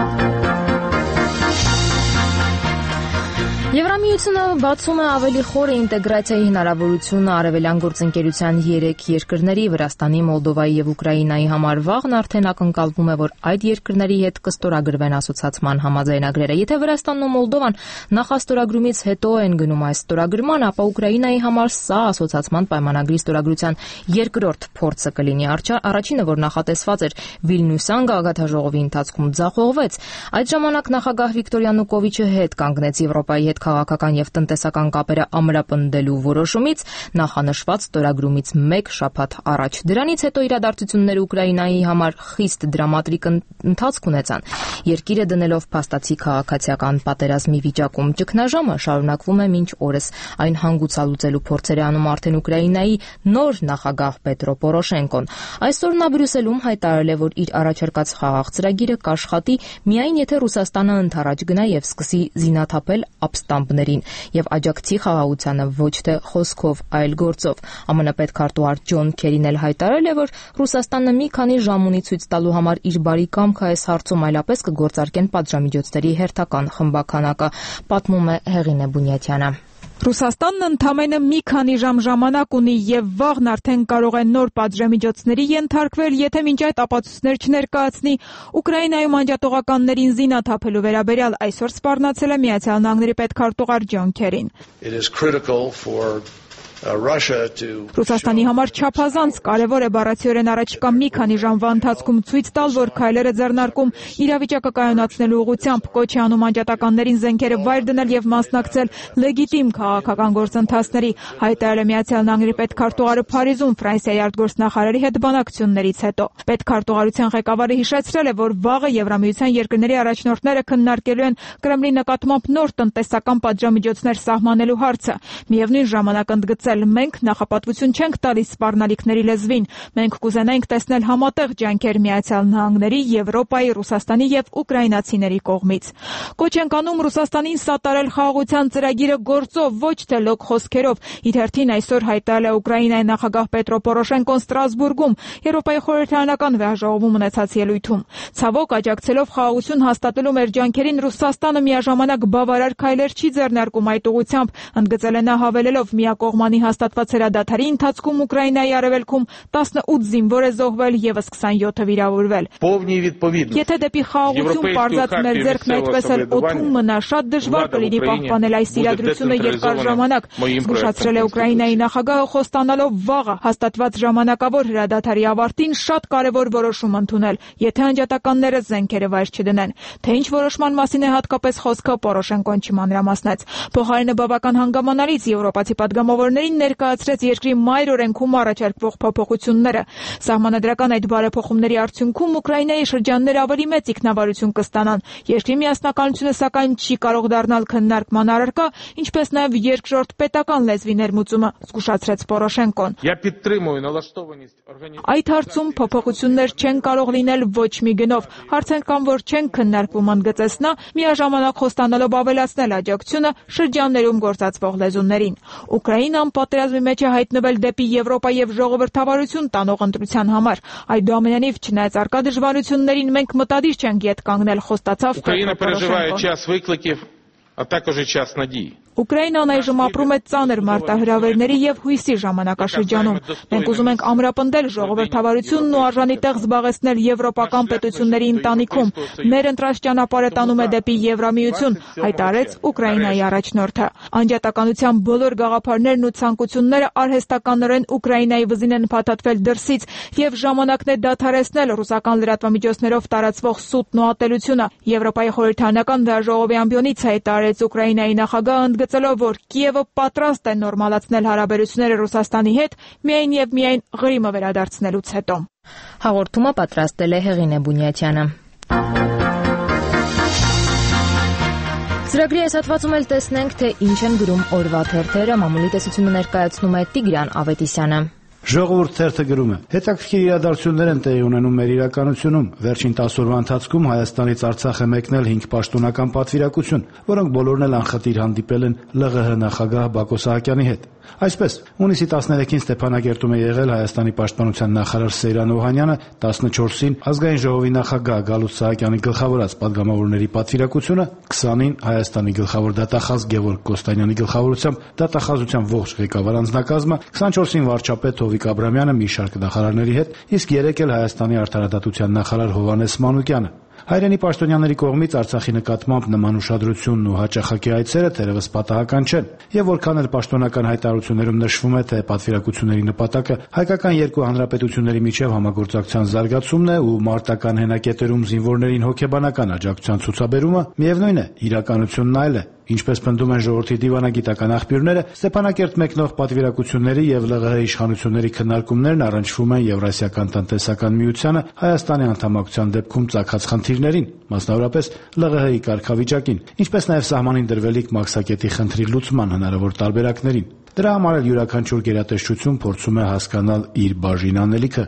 Եվրամիությունը բացում է ավելի խորը ինտեգրացիայի հնարավորությունը արևելյան գործընկերության երեք երկրների՝ Վրաստանի, Մոլդովայի եւ Ուկրաինայի համար։ Վաղն արդեն ակնկալվում է, որ այդ երկրների հետ կստորագրվեն ասոցիացման համաձայնագրերը։ Եթե Վրաստանն ու Մոլդովան նախաստորագրումից հետո են գնում այս ստորագրման, ապա Ուկրաինայի համար սա ասոցիացման պայմանագրի ստորագրության երկրորդ փորձը կլինի։ Առաջինը, որ նախատեսված էր Վիլնյուսյան գագաթնաժողովի ընթացքում, ձախողվեց։ Այդ ժամանակ նախագահ Վիկտոր Յանուկովիչը հետ կանգնեց Եվրոպայի հետ հետ քաղաքական եւ տնտեսական կապերը ամրապնդելու որոշումից նախանշված ստորագրումից մեկ շաբաթ առաջ։ Դրանից հետո իրադարձությունները Ուկրաինայի համար խիստ դրամատրիկ ընթացք ունեցան։ Երկիրը դնելով փաստացի քաղաքացիական պատերազմի վիճակում ճգնաժամը շարունակվում է մինչ օրս։ Այն հանգուցալուծելու փորձեր է անում արդեն Ուկրաինայի նոր նախագահ Պետրո Պորոշենկոն։ Այսօր նա Բրյուսելում հայտարարել է, որ իր առաջարկած խաղաղ ծրագիրը կաշխատի միայն եթե Ռուսաստանը ընդառաջ գնա եւ սկսի զինաթափել ապստամբներին եւ աջակցի խաղաղությանը ոչ թե խոսքով, այլ գործով։ ԱՄՆ պետքարտուղար Ջոն Քերին էլ հայտարարել է, որ Ռուսաստանը մի քանի ժամ ունի ցույց տալու համար իր բարի կամքը այս հարցում, այլապես կգործարկեն պատժամիջոցների հերթական խմբականակը, պատմում է Հեղինե Բունյաթյանը։ Ռուսաստանն ընդամենը մի քանի ժամ ժամանակ ունի եւ վաղն արդեն կարող է նոր պատժամիջոցների ենթարկվել, եթե մինչ այդ ապացույցներ չներկայացնի Ուկրաինայում անջատողականներին զինաթափելու վերաբերյալ, այսօր սպառնացել է Միացյալ Նահանգների պետքարտուղար Ջոն Քերին։ Ռուսաստանի համար չափազանց կարևոր է բառացիորեն առաջիկա մի քանի ժամվա ընթացքում ցույց տալ, որ քայլերը ձեռնարկում իրավիճակը կայունացնելու ուղղությամբ, կոչ է անում անջատականներին զենքերը վայր դնել եւ մասնակցել լեգիտիմ քաղաքական գործընթացների, հայտարարել է Միացյալ Նահանգների պետքարտուղարը Փարիզում Ֆրանսիայի արտգործնախարարի հետ բանակցություններից հետո։ Պետքարտուղարության ղեկավարը հիշեցրել է, որ վաղը Եվրամիության երկրների առաջնորդները քննարկելու են Կրեմլի նկատմամբ նոր տնտեսական պատժամիջոցներ սահմանելու հարցը։ Միևնույն ժամանակ ընդգծել մենք նախապատվություն չենք տալիս սպառնալիքների լեզվին։ Մենք կուզենայինք տեսնել համատեղ ջանքեր Միացյալ Նահանգների, Եվրոպայի, Ռուսաստանի եւ ուկրաինացիների կողմից։ Կոչ ենք անում Ռուսաստանին սատարել խաղաղության ծրագիրը գործով, ոչ թե լոկ խոսքերով։ Իր հերթին այսօր հայտարարել է Ուկրաինայի նախագահ Պետրո Պորոշենկոն Ստրասբուրգում Եվրոպայի խորհրդարանական վեհաժողովում ունեցած ելույթում։ Ցավոք, աջակցելով խաղաղություն հաստատելու մեր ջանքերին Ռուսաստանը միաժամանակ բավարար քայլեր չի ձեռնարկում այդ ուղղությամբ, ընդգծել է նա, հավելելով միակողմանի հաստատված հրադադարի ընթացքում Ուկրաինայի արևելքում տասնութ զինվոր է զոհվել, եւս քսանյոթը վիրավորվել։ Եթե դեպի խաղաղություն պարզած մեր ձեռքն այդպես էլ օդում մնա, շատ դժվար կլինի պահպանել այս իրադրությունը երկար ժամանակ, զգուշացրել է Ուկրաինայի նախագահը, խոստանալով վաղը հաստատված ժամանակավոր հրադադարի ավարտին շատ կարևոր որոշում ընդունել, եթե անջատականները զենքերը վայր չդնեն։ Թե ինչ որոշման մասին է հատկապես խոսքը, Պորոշենկոն չմանրամասնեց։ Փոխարենը բավական հանգամանալից եվրոպացի պատգամավորներին ներկայացրեց երկրի մայր օրենքում առաջարկվող փոփոխությունները։ Սահմանադրական այդ բարեփոխումների արդյունքում Ուկրաինայի շրջանները ավելի մեծ ինքնավարություն կստանան։ Երկրի միասնականությունը սակայն չի կարող դառնալ քննարկման առարկա, ինչպես նաև երկրորդ պետական լեզվի ներմուծումը, զգուշացրեց Պորոշենկոն։ Այդ հարցում փոփոխություններ չեն կարող լինել ոչ մի գնով։ Հարցեր կան, որ չեն քննարկվում, ընդգծեց նա, միաժամանակ խոստանալով ավելացնել աջակցությունը շրջաններում գործածվող լեզուներին։ Ուկրաինան պատերազմի մեջ է հայտնվել դեպի Եվրոպա եւ ժողովրդավարություն տանող ընտրության համար։ Այդուամենայնիվ, չնայած առկա դժվարություններին, մենք մտադիր չենք ետ կանգնել, խոստացավ Պորոշենկոն։ Ուկրաինան այժմ ապրում է ծանր մարտահրավերների եւ հույսի ժամանակաշրջանում։ Մենք ուզում ենք ամրապնդել ժողովրդավարությունն ու արժանի տեղ զբաղեցնել եվրոպական պետությունների ընտանիքում։ Մեր ընտրած ճանապարհը տանում է դեպի Եվրամիություն, հայտարարեց Ուկրաինայի առաջնորդը։ Անջատականության բոլոր գաղափարներն ու ցանկությունները արհեստականորեն Ուկրաինայի վզին են փաթաթվել դրսից եւ ժամանակն է դադարեցնել ռուսական լրատվամիջոցներով տարածվող սուտն ու ատելությունը։ Եվրոպայի խորհրդարանական վեհաժողովի ամբիոնից հայտարարեց Ուկրաինայի նախագահը, ընդգծելով, որ Կիևը պատրաստ է նորմալացնել հարաբերությունները Ռուսաստանի հետ միայն եւ միայն Ղրիմը վերադարձնելուց հետո։ Հաղորդումը պատրաստել է Հեղինե Բունյաթյանը։ Ծրագրի այս հատվածում էլ տեսնենք, թե ինչ են գրում օրվա թերթերը։ Մամուլի տեսությունը ներկայացնում է Տիգրան Ավետիսյանը։ Ժողովուրդ թերթը գրում է. հետաքրքիր իրադարձություններ են տեղի ունենում մեր իրականությունում։ Վերջին տասը օրվա ընթացքում Հայաստանից Արցախ է մեկնել հինգ պաշտոնական պատվիրակություն, որոնք բոլորն էլ անխտիր հանդիպել են ԼՂՀ նախագահ Բակո Սահակյանի հետ։ Այսպես, հունիսի տասներեքին Ստեփանագերտում է եղել Հայաստանի պաշտպանության նախարար Սեյրան Օհանյանը, տասնչորսին Ազգային ժողովի նախագահ Գալուստ Սահակյանի գլխավորած պատգամավորների պատվիրակությունը, քսանին Հայաստանի գլխավոր դատախազ Գևորգ Կոստանյանի գլխավորությամբ դատախազության ողջ ղեկավար անձնակազմը, քսանչորսին վարչապետ Հովիկ Աբրամյանը մի շարք նախարարների հետ, իսկ երեկ էլ Հայաստանի արդարադատության նախարար Հովհաննես Մանուկյանը։ Հայրենի պաշտոնյաների կողմից Արցախի նկատմամբ նման ուշադրությունն ու հաճախակի այցերը թերևս պատահական չեն, եւ որքան էլ պաշտոնական հայտարարություններում նշվում է, թե պատվիրակությունների նպատակը հայկական երկու հանրապետությունների միջև համագործակցության զարգացումն է ու մարտական հենակետերում զինվորներին հոգեբանական աջակցության ցուցաբերումը, միևնույն է, իրականությունն այլ է։ Ինչպես պնդում են ժողովրդի դիվանագիտական աղբյուրները, Ստեփանակերտ մեկնող պատվիրակությունների եւ ԼՂՀ իշխանությունների քննարկումներն առնչվում են Եվրասիական տնտեսական միությանը Հայաստանի անդամակցության դեպքում ծագած խնդիրներին, մասնավորապես ԼՂՀ-ի կարգավիճակին, ինչպես նաեւ սահմանին դրվելիք մաքսակետի խնդրի լուծման հնարավոր տարբերակներին։ Դրա համար էլ յուրաքանչյուր գերատեսչություն փորձում է հասկանալ իր բաժին անելիքը։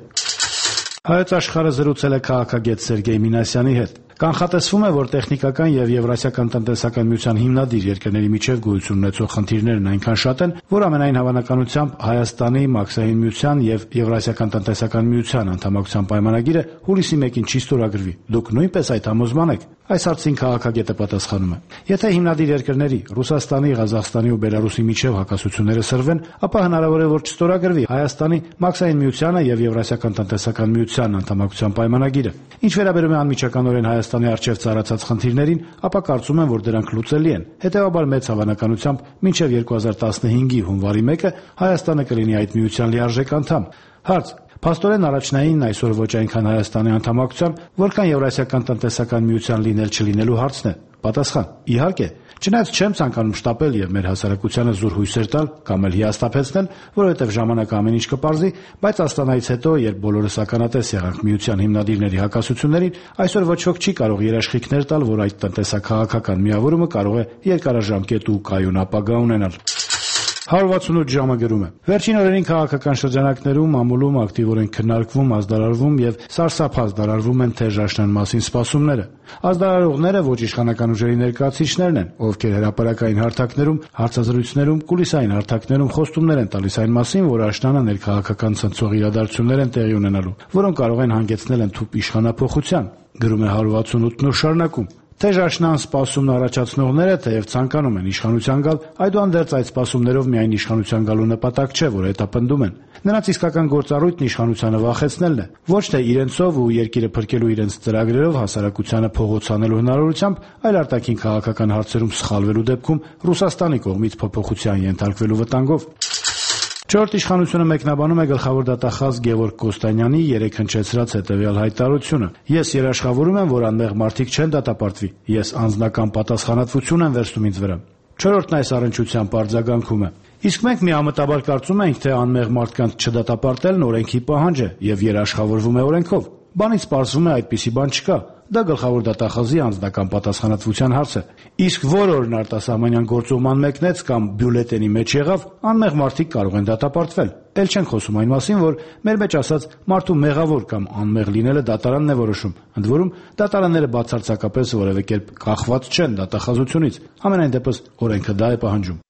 Հայոց աշխարհը զրուցել է քաղաքագետ Սերգեյ Մինասյանի հետ։ Կանխատեսվում է, որ տեխնիկական եւ Եվրասիական տնտեսական միության հիմնադիր երկրների միջև գոյություն ունեցող խնդիրներն այնքան շատ են, որ ամենայն հավանականությամբ Հայաստանի, Մաքսային միության եւ Եվրասիական տնտեսական միության անդամակցության պայմանագիրը հուլիսի մեկին չի ստորագրվի։ Դուք նույնպես այդ համոզման եք։ Այս հարցին քաղաքագետը պատասխանում է. Եթե հիմնադիր երկրների Ռուսաստանի, Ղազախստանի ու Բելարուսի միջև հակասությունները սրվեն, ապա հնարավոր է, որ չստորագրվի Հայաստանի, Մաքսային միությանը եւ Եվրասիական տնտեսական միության անդամակցության պայմանագիրը։ Ինչ վերաբերում է անմիջականորեն Հայաստանի առջև ծառացած խնդիրներին, ապա կարծում եմ, որ դրանք լուծելի են։ Հետևաբար մեծ հավանականությամբ մինչև երկու հազար տասնհինգի հունվարի մեկը Հայաստանը կլինի այդ միության լիարժեք անդամ։ Հարց. Փաստորեն առաջնային այսօր ոչ այնքան Հայաստանի անդամակցության, որքան Եվրասիական տնտեսական միության լինել-չլինելու հարցն է։ Պատասխան. Իհարկե, չնայած չեմ ցանկանում շտապել եւ մեր հասարակությանը զուր հույսեր տալ կամ էլ հիասթափեցնել, որովհետեւ ժամանակը ամեն ինչ կպարզի, բայց Աստանայից հետո, երբ բոլորս ականատես եղանք միության հիմնադիրների հակասություններին, այսօր ոչ ոք չի կարող երաշխիքներ տալ, որ այդ տնտեսական միավորումը կարող է երկարաժամկետ ու կայուն ապագա ունենալ։ հարյուր վաթսունութ ժամը գրում է. Վերջին օրերին քաղաքական շրջանակներում ամուլում ակտիվորեն քննարկվում, ազդարարվում եւ սարսափազդարարվում են թեժաշնան մասին սպասումները։ Ազդարարողները ոչ իշխանական ուժերի ներկայացուցիչներն են, ովքեր հրապարակային հարթակներում, հարցազրույցներում, կուլիսային հարթակներում խոստումներ են տալիս այն մասին, որ աշնանը ներքաղաքական ցնցող իրադարձություններ են տեղի ունենալու, որոնք կարող են հանգեցնել ընդհուպ իշխանափոխության։ Գրում է հարյուր վաթսունութն ու շարունակում. Թեժաշնան սպասումն առաջացնողները թեև ցանկանում են իշխանության գալ, այդուհանդերձ այդ սպասումներով միայն իշխանության գալու նպատակ չէ, որ հետապնդում են։ Նրանց իսկական գործառույթն իշխանությանը վախեցնելն է, ոչ թե իրենցով ու երկիրը փրկելու իրենց ծրագրերով հասարակությանը փողոցանելու հնարավորությամբ, այլ արտաքին քաղաքական հարցերում սխալվելու դեպքում Ռուսաստանի կողմից փոփոխության ենթարկվելու վտանգով։ Չորրորդ իշխանությունը մեկնաբանում է գլխավոր դատախազ Գևորգ Կոստանյանի երեկ հնչեցրած հետևյալ հայտարարությունը. Ես երաշխավորում եմ, որ անմեղ մարդիկ չեն դատապարտվի։ Ես անձնական պատասխանատվություն եմ վերցնում ինձ վրա։ Չորրորդն այս առնչությամբ արձագանքում է. Իսկ մենք միամտաբար կարծում ենք, թե անմեղ մարդկանց չդատապարտելն օրենքի պահանջ է եւ երաշխավորվում է օրենքով։ Բանից պարզվում է այդպիսի բան չկա։ Դա գլխավոր դատախազի անձնական պատասխանատվության հարց է։ Իսկ որ օրն արտասահմանյան գործողման մեկնեց կամ բյուլետենի մեջ եղավ, անմեղ մարդիկ կարող են դատապարտվել։ Էլ չենք խոսում այն մասին, որ մեր մեջ ասած մարդու մեղավոր կամ անմեղ լինելը դատարանն է որոշում։ Ընդ որում դատարանները բացարձակապես որևէ կերպ կախված չեն դատախազությունից։ Համենայն դեպս օրենքը դա է պահանջում։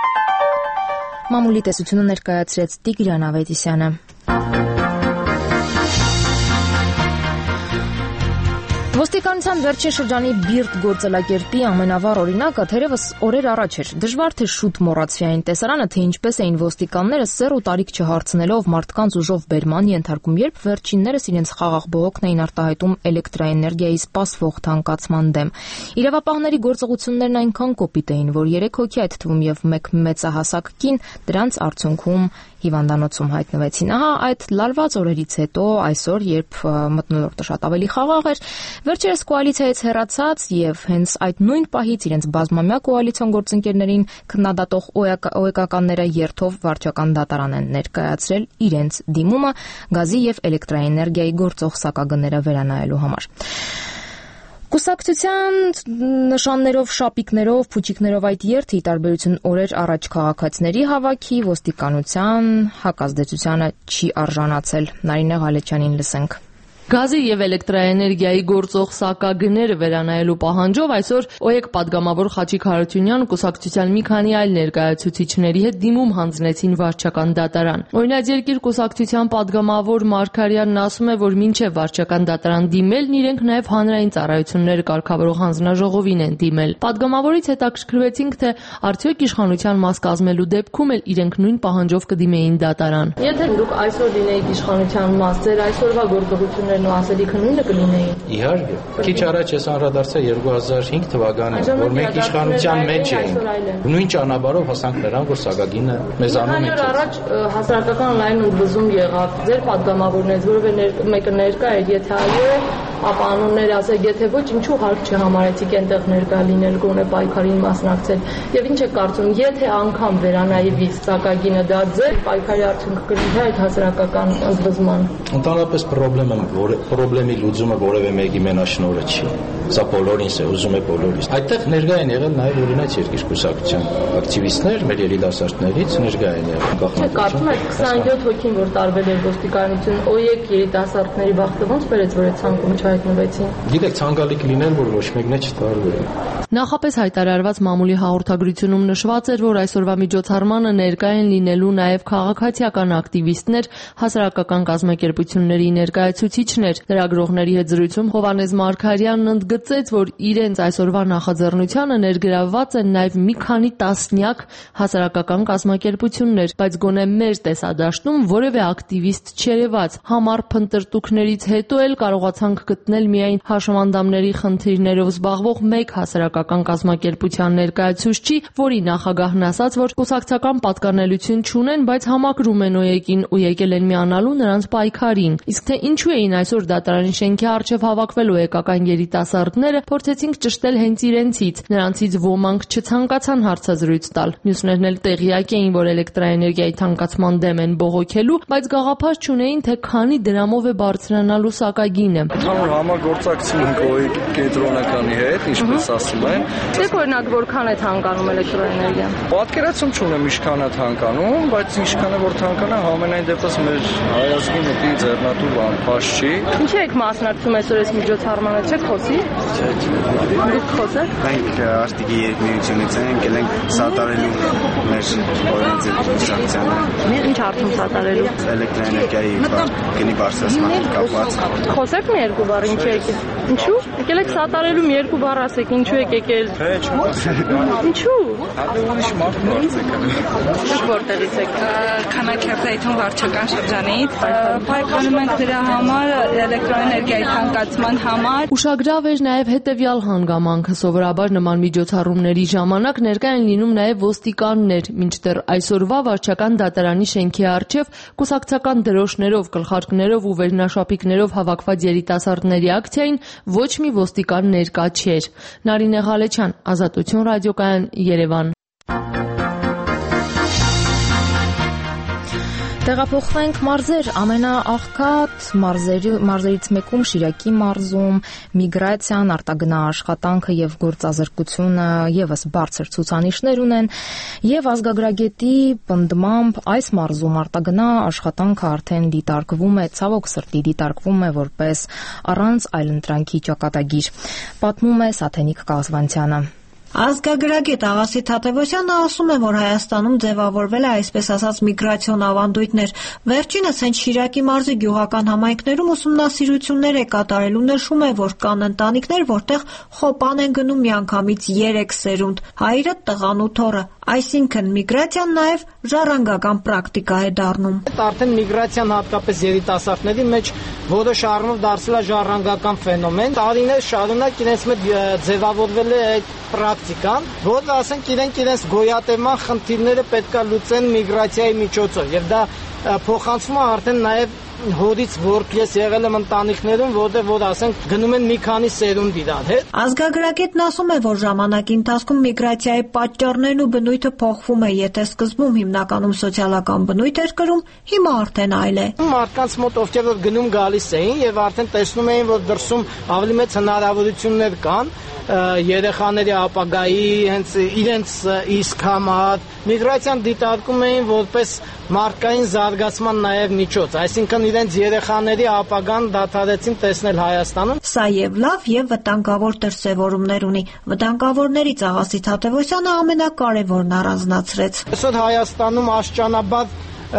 Մամուլի տեսությունը ներկայացրեց Տիգրան Ավետիսյանը։ Ոստիկանության վերջին շրջանի բիրտ գործելակերպի ամենավառ օրինակը թերևս օրեր առաջ էր։ Դժվար թե շուտ մոռացվի այն տեսարանը, թե ինչպես էին ոստիկանները սեռ ու տարիք չհարցնելով մարդկանց ուժով բերման ենթարկում, երբ վերջիններս իրենց խաղաղ բողոքն էին արտահայտում էլեկտրաէներգիայի սպասվող թանկացման դեմ։ Իրավապահների գործողություններն այնքան կոպիտ էին, որ երեք հոգի, այդ թվում եւ մեկ մեծահասակ կին, դրանց արդյունքում հիվանդանոցում հայտնվեցին։ Ահա այդ լարված օրերից հետո այսօր, երբ մթնոլորտը շատ ավելի խաղաղ էր, վերջերս կոալիցիայից հեռացած եւ հենց այդ նույն պահից իրենց բազմամյա կոալիցիոն գործընկերներին քննադատող օեկականները երթով վարչական դատարան են ներկայացրել իրենց դիմումը գազի եւ էլեկտրաէներգիայի գործող սակագները վերանայելու համար։ Կուսակցության նշաններով, շապիկներով, փուչիկներով այդ երթի տարբերություն օրեր առաջ քաղաքացիների հավաքի ոստիկանության հակազդեցությանը չի արժանացել։ Նարինե Ղալեչյանին լսենք։ Գազի եւ էլեկտրաէներգիայի գործող սակագները վերանայելու պահանջով այսօր ՕԵԿ պատգամավոր Խաչիկ Հարությունյան կուսակցության մի քանի այլ ներկայացուցիչների հետ դիմում հանձնեցին վարչական դատարան։ Օրինաձերկիր կուսակցության պատգամավոր Մարգարյանն ասում է, որ մինչև վարչական դատարան դիմելն իրենք նաեւ հանրային ծառայություններ կարգավորող հանձնաժողովին են դիմել։ Պատգամավորից հետաքրքրվեցինք, թե արդյոք իշխանության մաս կազմելու դեպքում էլ իրենք նույն պահանջով կդիմեին դատարան։ Եթե դուք այսօր լինեիք իշխանության մաս, ձեր այսօրվա գործողությունները ու ասելիքը նույնը կլինեին։ Իհարկե։ Քիչ առաջ ես անդրադարձա երկու հազար հինգ թվականին, որ մենք իշխանության մեջ էինք։ Նույն ճանապարհով հասանք նրան, որ սակագինը մեզանում է։ Այո, առաջ հասարակական լայն ընդվզում եղավ։ Ձեր պատգամավորներից որևէ մեկը ներկա էր, եթե այո, ապա անուններ ասեք, եթե ոչ, ինչու հարկ չհամարեցիք այնտեղ ներկա լինել, գոնե պայքարին մասնակցել։ Եվ ինչ եք կարծում, եթե անգամ վերանայվի սակագինը դա ձեր պայքարի արդյունք կլինի այդ հասարակական ընդվզման։ Ընդհանրապես խնդրեմը, որ խնդրեմի լուծումը որևէ մեկի մենաշնորհը չի։ Սա բոլորինս է, ուզում է բոլորից։ Այդտեղ ներկա են եղել նաև օրինակ երկրկուսակցության ակտիվիստներ, մեր երիտասարդներից ներկա են եղել։ Չէ, կարծում եք քսանյոթ հոգին, որ տարվել էր ոստիկանություն, օյեք երիտասարդների բախտը ոնց բերեց, որ այդ ցանկում չհայտնվեցին։ Գիտեք, ցանկալի կլիներ, որ ոչ մեկն է չտարվեր։ Նախապես հայտարարված մամուլի հաղորդագրությունում նշված էր, որ այսօրվա միջոցառմանը ներկա են լինելու նաև քաղաքացիական ակտիվիստներ, հասարակական կազմակերպությունների ներկայացուցիչներ։ Լրագրողների հետ զրույցում Հովհաննես Մարգարյանն ընդգծեց, որ իրենց այսօրվա նախաձեռնությանը ներգրավված են նաև մի քանի տասնյակ հասարակական կազմակերպություններ, բայց գոնե մեր տեսադաշտում որևէ ակտիվիստ չերևաց։ Համառ փնտրտուքներից հետո էլ կարողացանք գտնել միայն հաշմանդամների խնդիրներով զբաղվող մեկ հասարակական կազմակերպության ներկայացուցիչ, որի նախագահն ասաց, որ կուսակցական պատկանելություն չունեն, բայց համակրում են օյեկին ու եկել են միանալու նրանց պայքարին։ Իսկ թե ինչու էին այսօր դատարանի շենքի առջև հավաքվել օյեկական երիտասարդները, փորձեցինք ճշտել հենց իրենցից։ Նրանցից ոմանք չցանկացան հարցազրույց տալ։ Մյուսներն էլ տեղյակ էին, որ էլեկտրաէներգիայի թանկացման դեմ են բողոքելու, բայց գաղափար չունեին, թե քանի դրամով է բարձրանալու սակագինը։ Ընդհանուր համագործակցում ենք օյեկի կենտրոնականի հետ, ինչպես ասում են։ Դեք օրինակ որքան է թանկանում էլեկտրոէներգիան։ Պատկերացում չունեմ ինչքան է թանկանում, բայց ինչքան է որ թանկանա, համենայն դեպս մեր հայազգի մտի ձեռնատու բան, փաշ չի։ Ինչի եք մասնակցում այսօր այս միջոցառմանը, չեք խոսի։ Չէ, չէ։ Դուք խոսեք։ Մենք արտիկի երկմիությունից ենք, ելենք սատարելու մեր օրենսի կուսակցությանը։ Ինչ արդյունք սատարելու։ Էլեկտրաէներգիայի գնի բարձրացման հետ կապված։ Խոսեք մի երկու բառ, ինչ եկել։ Ինչու՞։ Եկել եք սատարելու մի երկու բառ ասեք, ինչու եք եկել։ Թե չմոտ։ Ինչու։ Հədə ուրիշ մարդ բարձեք։ Դուք որտեղից եք։ Քանաքերթայթուն վարչական շրջանից։ Պայքարում ենք դրա համար, էլեկտրոէներգիայի թանկացման համար։ Ուշագրավ էր նաև հետևյալ հանգամանքը։ Սովորաբար նման միջոցառումների ժամանակ ներկա են լինում նաև ոստիկաններ, մինչդեռ այսօրվա վարչական դատարանի շենքի առջև կուսակցական դրոշներով, գլխարկներով ու վերնաշապիկներով հավաքված երիտասարդների ակցիային ոչ մի ոստիկան ներկա չէր։ Նարինե Ղալեչյան, Ազատություն ռադիոկայան, Երևան։ Տեղափոխվենք մարզեր, ամենաաղքատ մարզերի, մարզերից մեկում Շիրակի մարզում միգրացիան, արտագնա աշխատանքը եւ գործազրկությունը եւս բարձր ցուցանիշներ ունեն եւ ազգագրագետի պնդմամբ այս մարզում արտագնա աշխատանքը արդեն դիտարկվում է, ցավոք սրտի դիտարկվում է որպես առանց այլընտրանքի ճակատագիր, պատմում է Սաթենիկ Կազվանցյանը։ Ազգագրագետ Աղասի Թադևոսյանը ասում է, որ Հայաստանում ձևավորվել է այսպես ասած միգրացիոն ավանդույթներ։ Վերջինս հենց Շիրակի մարզի գյուղական համայնքներում ուսումնասիրություններ է կատարելու, նշում է, որ կան ընտանիքներ, որտեղ խոպան են գնում միանգամից երեք սերունդ, հայրը, տղան ու թոռը, այսինքն միգրացիան նաև ժառանգական պրակտիկա է դառնում։ Արդեն միգրացիան հատկապես երիտասարդների մեջ որոշ առումով դարձել է ժառանգական ֆենոմեն։ Տարիներ շարունակ իրենց մեջ ձևավորվել է այդ պրակտիկան, որը ասենք իրենք իրենց գոյատևման խնդիրները պետք է լուծեն միգրացիայի միջոցով, եւ դա փոխանցվում է արդեն նաև հորից որդի ես եղել եմ ընտանիքներում, որտեղ որ ասենք գնում են մի քանի սերունդ իրար հետ։ Ազգագրագետն ասում է, որ ժամանակի ընթացքում միգրացիայի պատճառներն ու բնույթը փոխվում է, եթե սկզբում հիմնականում սոցիալական բնույթ էր կրում, հիմա արդեն այլ է։ Մարդկանց մոտ ովքեր որ գնում գալիս էին եւ արդեն տեսնում էին, որ դրսում ավելի մեծ հնարավորություններ կան երեխաների ապագայի հենց իրենց իսկ համար, միգրացիան դիտարկում էին որպես մարդկային զարգացման նաև միջոց, այսինքն իրենց երեխաների ապագան դադարեցին տեսնել Հայաստանում։ Սա եւ լավ եւ վտանգավոր դրսևորումներ ունի։ Վտանգավորներից Աղասի Թադևոսյանը ամենակարևորն առանձնացրեց։ Այսօր Հայաստանում աշճանաբար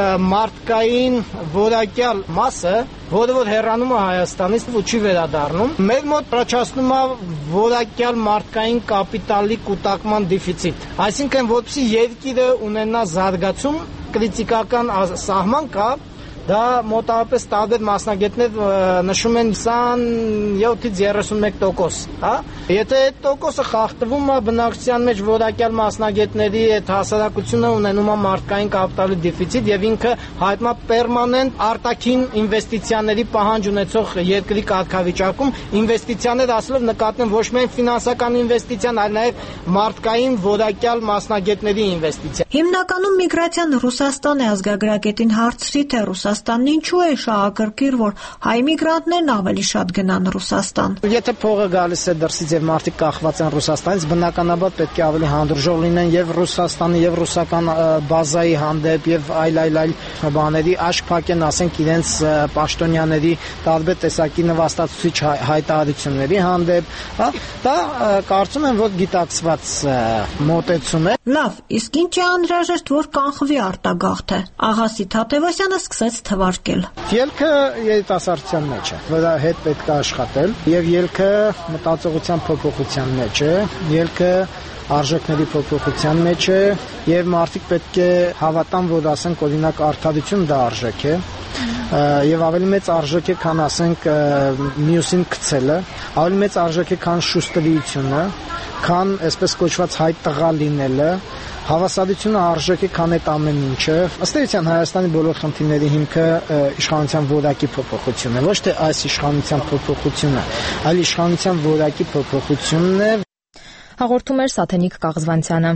մարդկային որակյալ մասը, որը որ հեռանում է Հայաստանից ու չի վերադառնում, մեր մոտ առաջացնում է որակյալ մարդկային կապիտալի կուտակման դեֆիցիտ։ Այսինքն, որպեսզի երկիրը ունենա զարգացում, կրիտիկական սահման կա, դա մոտավորապես տարբեր մասնագետներ նշում են քսանյոթից երեսունմեկ տոկոս, հա։ Եթե այդ տոկոսը խախտվում է բնակչության մեջ որակյալ մասնագետների այդ հասարակությունը ունենում է մարդկային կապիտալի դեֆիցիտ եւ ինքը հայտնա պերմանենտ արտաքին ինվեստիցիաների պահանջ ունեցող երկրի կարգավիճակում ինվեստիցիաներ ասելով նկատեն ոչ միայն ֆինանսական ինվեստիցիան, այլ նաեւ մարդկային որակյալ մասնագետների ինվեստիցիա։ Հիմնականում միգրացիան Ռուսաստան է ազգագրագետին հարցրի, թե Ռուսաստանն ինչու է շահագրգիռ, որ հայ միգրանտներն ավելի շատ գնան Ռուսաստան։ Եթե փողը գալիս է դրսից եւ մարդիկ կախված են Ռուսաստանից, բնականաբար պետք է ավելի հանդուրժող լինեն եւ Ռուսաստանի եւ ռուսական բազայի հանդեպ եւ այլ այլ այլ բաների աշկ փակեն, ասենք իրենց պաշտոնյաների տարբեր տեսակի նվաստացուցիչ հայտարարությունների հանդեպ, հա, դա կարծում եմ, որ գիտակցված մոտեցում է։ Լավ, իսկ ինչ է անհրաժեշտ, որ կանխվի արտագաղթը։ Աղասի Թադևոսյանը սկսեց թվարկել։ Ելքը երիտասարդության մեջ է, վրա հետ պետք է աշխատել եւ ելքը մտածողության փոփոխության մեջ է, ելքը արժեքների փոփոխության մեջ է եւ մարդիկ պետք է հավատան, որ ասենք օրինակ արդարություն դա արժեք է եւ ավելի մեծ արժեք է, քան ասենք մյուսին գցելը, ավելի մեծ արժեք է, քան շուստվիությունը, քան այսպես կոչված հայ տղա լինելը, հավասարությունը արժեք է, քան այդ ամեն ինչը։ Ըստ էության Հայաստանի բոլոր խնդիրների հիմքը իշխանության որակի փոփոխությունն է, ոչ թե այս իշխանության փոփոխությունը, այլ իշխանության որակի փոփոխությունն է։ Հաղորդում էր Սաթենիկ Կաղզվանցյանը։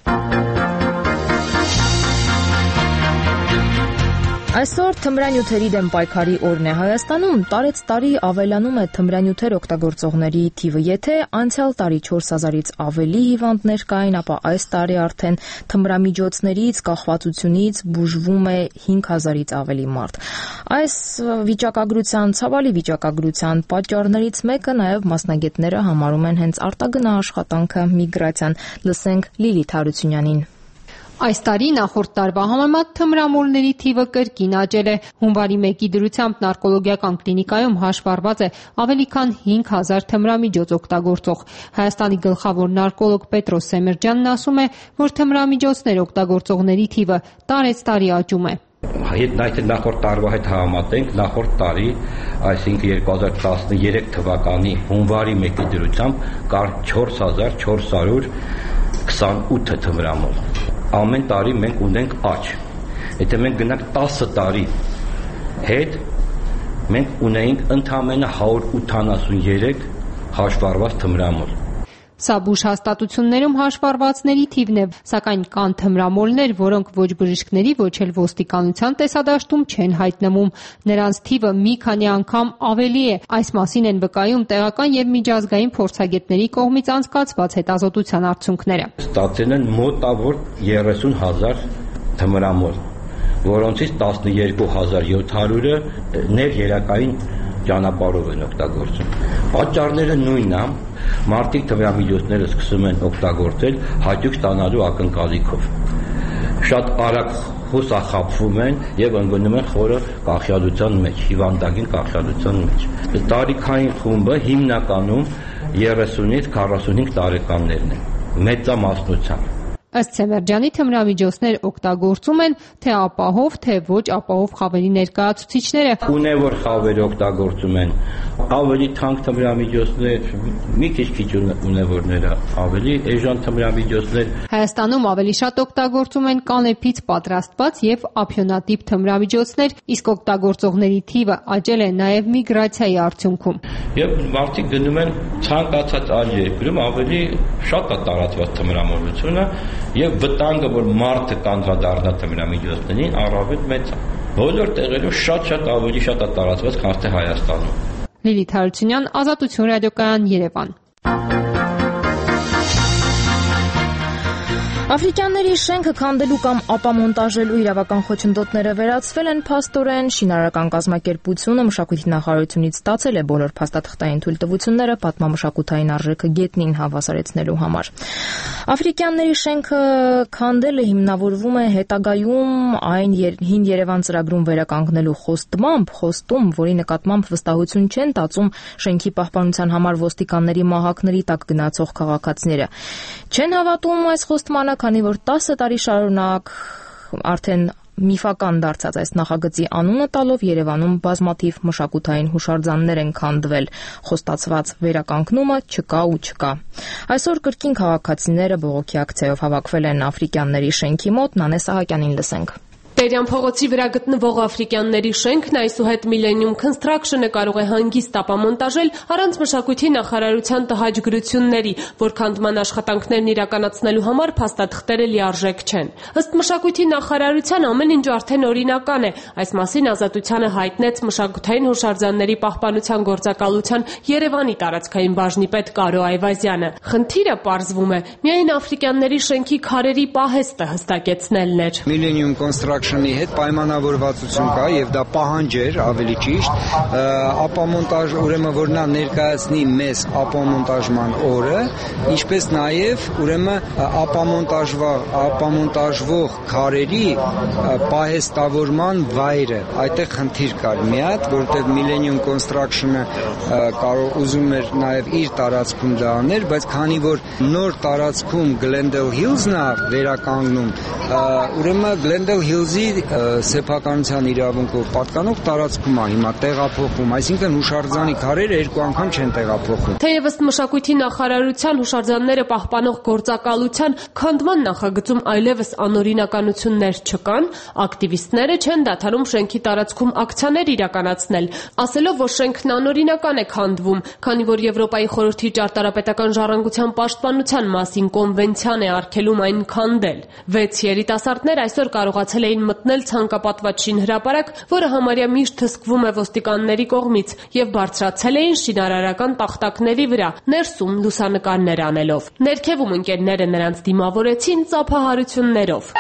Այսօր թմրանյութերի դեմ պայքարի օրն է Հայաստանում, տարեց տարի ավելանում է թմրանյութեր օգտագործողների թիվը, եթե անցյալ տարի չորս հազարից ավելի հիվանդներ կային, ապա այս տարի արդեն թմրամիջոցներից, կախվածությունից բուժվում է հինգ հազարից ավելի մարդ։ Այս վիճակագրության, ցավալի վիճակագրության պատճառներից մեկը նաև մասնագետները համարում են հենց արտագնա աշխատանքը, միգրացիան։ Լսենք Լիլիթ Հարությունյանին։ Այս տարի նախորդ տարվա համեմատ թմրամոլների թիվը կրկին աճել է։ Հունվարի մեկի դրությամբ նարկոլոգիական կլինիկայում հաշվառված է ավելի քան հինգ հազար թմրամիջոց օգտագործող։ Հայաստանի գլխավոր նարկոլոգ Պետրոս Սեմերջյանն ասում է, որ թմրամիջոցներ օգտագործողների թիվը տարեց տարի աճում է։ Եթե նախորդ տարվա հետ համեմատենք, նախորդ տարի, այսինքն երկու հազար տասներեք թվականի հունվարի մեկի դրությամբ կար չորս հազար չորս հարյուր քսանութ թմրամոլ։ Ամեն տարի մենք ունենք աճ։ Եթե մենք գնանք տասը տարի հետ, մենք ունեինք ընդամենը հարյուր ութանասուներեք հաշվառված թմրամոլ։ Սա բուժ հաստատություններում հաշվառվածների թիվն է, սակայն կան թմրամոլներ, որոնք ոչ բժիշկների, ոչ էլ ոստիկանության տեսադաշտում չեն հայտնվում։ Նրանց թիվը մի քանի անգամ ավելի է։ Այս մասին են վկայում տեղական եւ միջազգային փորձագետների կողմից անցկացված հետազոտության արդյունքները։ Ստացել են մոտավոր երեսուն հազար թմրամոլ, որոնցից տասներկու հազար յոթ հարյուրը ներերակային ճանապարհով են օգտագործում։ Պատճառները նույնն է, մարդիկ թմրամիջոցները սկսում են օգտագործել հաճույք ստանալու ակնկալիքով։ Շատ արագ հուսախաբվում են եւ ընկնում են խորը կախյալության մեջ, հիվանդագին կախյալության մեջ։ Տարիքային խումբը հիմնականում երեսունից քառասունհինգ տարեկաններն են, մեծամասնությամբ։ Ըստ Սեմերջյանի թմրամիջոցներ օգտագործում են թե ապահով, թե ոչ ապահով խավերի ներկայացուցիչները։ Ունևոր խավերը օգտագործում են ավելի թանկ թմրամիջոցներ, մի քիչ քիչ ունևորները ավելի էժան թմրամիջոցներ։ Հայաստանում ավելի շատ օգտագործում են կանեփից պատրաստված եւ ափիոնատիպ թմրամիջոցներ, իսկ օգտագործողների թիվը աճել է նաեւ միգրացիայի արդյունքում։ Եվ մարդիկ գնում են ցանկացած այլ երկրում ավելի շատ է տարածված թմրամոլությունը եւ վտանգը, որ մարդը կանդրադառնա թմրամիջոցներին, առավել մեծ է։ Բոլոր տեղերում շատ-շատ ավելի շատ է տարածված, քան թե Հայաստանում։ Լիլիթ Հարությունյան, Ազատություն ռադիոկայան, Երևան։ Աֆրիկյանների շենքը քանդելու կամ ապամոնտաժելու իրավական խոչընդոտները վերացվել են փաստորեն, շինարարական կազմակերպությունը մշակույթի նախարարությունից ստացել է բոլոր փաստաթղթային թույլտվությունները պատմամշակութային արժեքը գետնին հավասարեցնելու համար։ Աֆրիկյանների շենքը քանդելը հիմնավորվում է հետագայում այն հին Երևան ծրագրում վերականգնելու խոստմամբ, խոստում, որի նկատմամբ վստահություն չեն տածում շենքի պահպանության համար ոստիկանների մահակների տակ գնացող քաղաքացիները։ Չեն հավատում այս խոստմանը, քանի որ տասը տարի շարունակ արդեն Միֆական դարձած այս նախագծի անունը տալով Երևանում բազմաթիվ մշակութային հուշարձաններ են քանդվել, խոստացված վերականգնումը չկա ու չկա։ Այսօր կրկին քաղաքացիները բողոքի ակցիայով հավաքվել են Աֆրիկյանների շենքի մոտ, Նանե Սահակյանին լսենք։ Տերյան փողոցի վրա գտնվող Աֆրիկյանների շենքն այսուհետ Millennium Construction-ը կարող է հանգիստ ապամոնտաժել առանց մշակույթի նախարարության տհաճ գրությունների, որ քանդման աշխատանքներն իրականացնելու համար փաստաթղթերը լիարժեք չեն։ Ըստ մշակույթի նախարարության ամեն ինչ արդեն օրինական է, այս մասին Ազատությանը հայտնեց մշակութային հուշարձանների պահպանության գործակալության Երևանի տարածքային բաժնի պետ Կարո Այվազյանը։ Խնդիրը, պարզվում է, միայն Աֆրիկյանների շենքի քարերի պահեստը հստակեցնելն էր։ Millennium Construction-ի հետ պայմանավորվածություն կա եւ դա պահանջ էր, ավելի ճիշտ, ապամոնտաժ, ուրեմն որ նա ներկայացնի մեզ ապամոնտաժման օրը, ինչպես նաեւ ուրեմն ապամոնտաժվող ապամոնտաժվող քարերի պահեստավորման վայրը։ Այդտեղ խնդիր կար մի հատ, որովհետեւ Millennium Construction-ը կարող ուզում էր նաեւ իր տարածքում դա անել, բայց քանի որ նոր տարածքում Glendale Hills-ն է վերականգնում, ուրեմն Glendale Hills-ի սեփականության իրավունքով պատկանող տարածքում է հիմա տեղափոխվում, այսինքն հուշարձանի քարերը երկու անգամ չեն տեղափոխվում։ Թեև ըստ մշակույթի նախարարության հուշարձանները պահպանող գործակալության քանդման նախագծում այլևս անօրինականություններ չկան, ակտիվիստները չեն դադարում շենքի տարածքում ակցիաներ իրականացնել, ասելով, որ շենքն անօրինական է քանդվում, քանի որ Եվրոպայի խորհրդի ճարտարապետական ժառանգության պաշտպանության մասին կոնվենցիան է արգելում այն քանդել։ Վեց երիտասարդներ այսօր կարողացել էին մտնել ցանկապատված շինհրապարակ, որը համարյա միշտ հսկվում է ոստիկանների կողմից, եւ բարձրացել էին շինարարական տախտակների վրա, ներսում լուսանկարներ անելով։ Ներքևում ընկերները նրանց դիմավորեցին ծափահարություններով։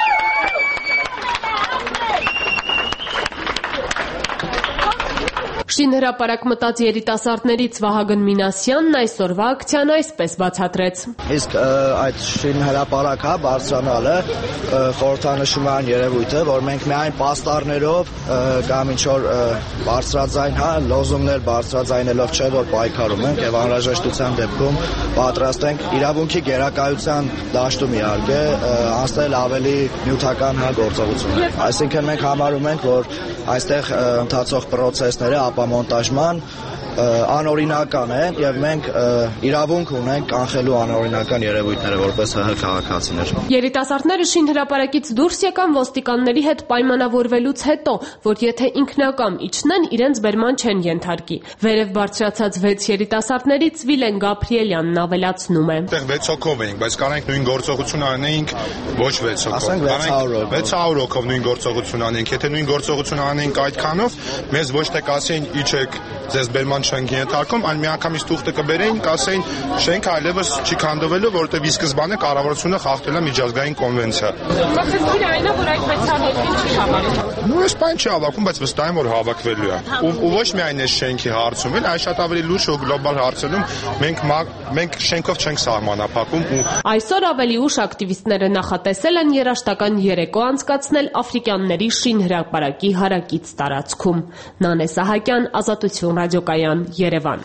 Շինհրապարակ մտած երիտասարդներից Վահագն Մինասյանն այսօրվա ակցիան այսպես բացատրեց։ Իսկ այդ շինհրապարակը բարձրանալը խորհրդանշում է այն երևույթը, որ մենք միայն պաստառներով կամ ինչ-որ բարձրաձայն, հա, լոզունգներ բարձրաձայնելով չէ, որ պայքարում ենք եւ անհրաժեշտության դեպքում պատրաստ ենք իրավունքի գերակայության դաշտում իհարկե անցնել ավելի նյութական հա գործողություն։ Այսինքն մենք համարում ենք, որ այստեղ ընթացող process-ները ապամոնտաժման անօրինական են եւ մենք իրավունք ունենք կանխելու անօրինական երևույթները որպես ՀՀ քաղաքացիներ։ Երիտասարդները շինհրապարակից դուրս եկան ոստիկանների հետ պայմանավորվելուց հետո, որ եթե ինքնակամ իջնեն, իրենց բերման չեն ենթարկի։ Վերև բարձրացած վեց երիտասարդներից Վիլեն Գաբրիելյանն ավելացնում է։ Այդտեղ վեց հոգով էինք, բայց կարանք նույն գործողություն անեինք ոչ վեց հոգով։ Ասենք վեց հարյուր հոգով նույն գործողություն անենք։ Եթե նույն գործողություն անենք այդքանով, մեզ ոչ թե կասեին իջեք, ձեզ բերման շենք ենթարկում, այլ միանգամից թուղթը կբերեին, կասեին շենքը այլևս չի քանդվելու, որովհետև ի սկզբանե կառավարությունը խախտել է միջազգային կոնվենցիա։ Խնդիրը այն է, որ այդ վեցանոթին չի հավաքում։ Նույն այս բան չի հավաքում, բայց վստահ եմ, որ հավաքվելու է։ Ու ոչ միայն այս շենքի հարցում, այլ շատ ավելի լուրջ ու գլոբալ հարցերում մենք մենք շենքով չենք սահմանափակում ու Այսօր ավելի ուշ ակտիվիստները նախատեսել են երաշտական երեկո անցկացնել Աֆրիկյանների շինհրապարակի հարակից տարածքում։ Նանե Սահակյան, Ազատություն ռադիոկայան, Երևան։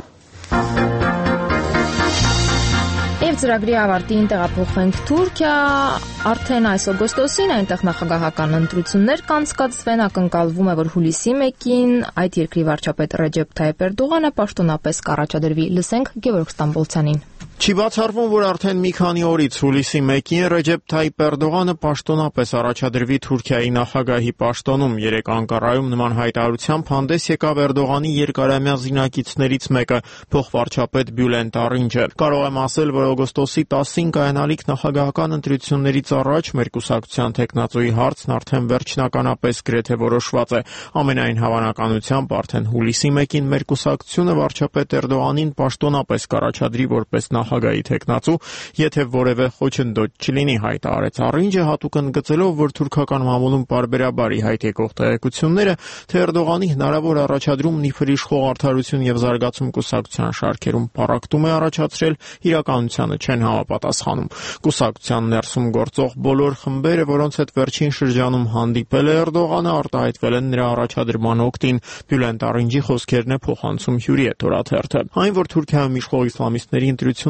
Եվ ծրագրի ավարտին տեղափոխվենք Թուրքիա, արդեն այս օգոստոսին այնտեղ նախագահական ընտրություններ կանցկացվեն, ակնկալվում է, որ հուլիսի մեկին այդ երկրի վարչապետ Ռեջեփ Թայիփ Էրդողանը պաշտոնապես կառաջադրվի։ Լսենք Գևորգ Ստամբոլցյանին։ Չի բացառվում, որ արդեն մի քանի օրից հուլիսի մեկին Ռեջեփ Թայիփ Էրդողանը պաշտոնապես առաջադրվի Թուրքիայի նախագահի պաշտոնում։ Երեք Անկարայում նման հայտարարությամբ հանդես եկավ Էրդողանի երկարամյա զինակիցներից մեկը, փոխվարչապետ Բյուլենտ Արինջը։ Կարող եմ ասել, որ օգոստոսի տասին կայանալիք նախագահական ընտրություններից առաջ մեր կուսակցության տեխնացուի հարցն արդեն վերջնականապես գրեթե որոշված է։ Ամենայն հավանականությամբ արդեն հուլիսի մեկին մեր կուսակցությունը վարչապետ Էրդողանին պաշտոնապես կառաջադրի որպես նախագահի տեխնացու, եթե որևէ խոչընդոտ չլինի, հայտարարեց Արինջը, հատուկ ընդգծելով, որ թուրքական մամուլում պարբերաբար ի հայտ եկող տեղեկությունները, թե Էրդողանի հնարավոր առաջադրումն իբր իշխող Արդարություն եւ Զարգացում կուսակցության շարքերում պառակտում է առաջացրել, իրականությանը չեն համապատասխանում։ Կուսակցության ներսում գործող բոլոր խմբերը, որոնց հետ վերջին շրջանում հանդիպել է Էրդողանը, արտահայտվել են նրա առաջադրման օգտին։ Բյուլենտ Արինջի խոսքերն է փոխանցում Հյուրիետ օրաթերթը։ Այն, որ Թուրքիայում իշխող իսլամիստների ընտրությունները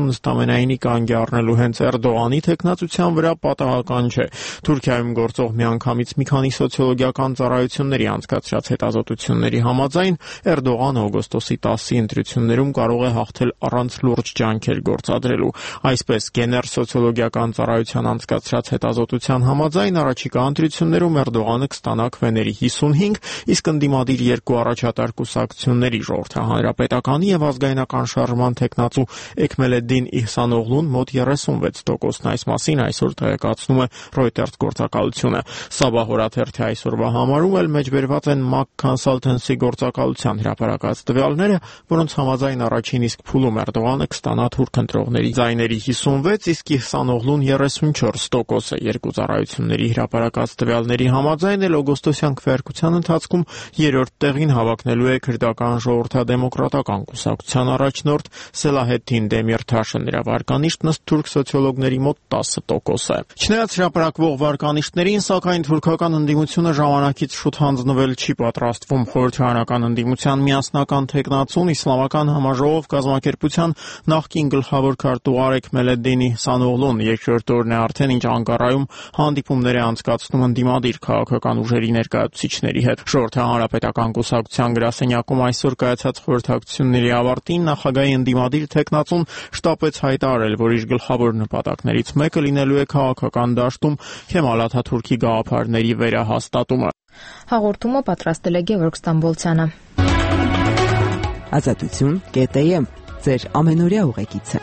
ընկերություն նստամենայինի կանգի առնելու հենց Էրդողանի թեկնածության վրա պատահական չէ։ Թուրքիայում գործող միանգամից մի քանի սոցիոլոգիական ծառայությունների անցկացրած հետազոտությունների համաձայն Էրդողանը օգոստոսի տասի ընտրություններում կարող է հաղթել առանց լուրջ ջանքեր գործադրելու։ Այսպես, Գեներ սոցիոլոգիական ծառայության անցկացրած հետազոտության համաձայն առաջիկա ընտրություններում Էրդողանը կստանա քվեների հիսունհինգ, իսկ ընդդիմադիր երկու առաջատար կուսակցությունների Ժողովրդի հանրապետականի եւ ազգայնական շարժման թեկնածու Էքմելեդդին Իհսանօղլուն մոտ երեսունվեց տոկոսն։ Այս մասին այսօր տեղեկացնում է Reuters գործակալությունը։ Սաբահ օրաթերթի այսօրվա համարում էլ մեջբերված են Mac Consultancy գործակալության հրապարակած տվյալները, որոնց համաձայն առաջին իսկ փուլում Էրդողանը կստանա թուրք ընտրողների ձայների հիսունվեց, իսկ Իհսանօղլուն երեսունչորս տոկոս է։ Երկու ծառայությունների հրապարակած տվյալների համաձայն էլ օգոստոսյան քվեարկության ընթացքում երրորդ տեղին հավակնելու է քրդական ժողովրդադեմոկրատական կուսակցության առաջնորդ Սելահեդդին Դեմիրթաշը, նրա վարկանիշն ըստ թուրք սոցիոլոգների մոտ տասը տոկոս է։ Չնայած հրապարակվող վարկանիշներին, սակայն թուրքական ընդդիմությունը ժամանակից շուտ հանձնվել չի պատրաստվում։ Խորհրդարանական ընդդիմության միասնական թեկնածուն Իսլամական համաժողով կազմակերպության նախկին գլխավոր քարտուղար Էքմելեդդին Իհսանօղլուն երկրորդ օրն է արդեն, ինչ Անկարայում հանդիպումներ է անցկացնում ընդդիմադիր քաղաքական ուժերի ներկայացուցիչների հետ։ Ժողովրդի հանրապետական կուսակցության գրասենյակում այսօր կայացած խորհրդակցությունների ավարտին նախագահի ընդդիմադիր թեկնածուն շտապեց հայտարարել, որ իր գլխավոր նպատակներից մեկը լինելու է քաղաքական դաշտում Քեմալ Աթաթուրքի գաղափարների վերահաստատումը։ Հաղորդումը պատրաստել է Գևորգ Ստամբոլցյանը։ Ազատություն կետ է եմ ձեր ամենօրյա ուղեկիցը։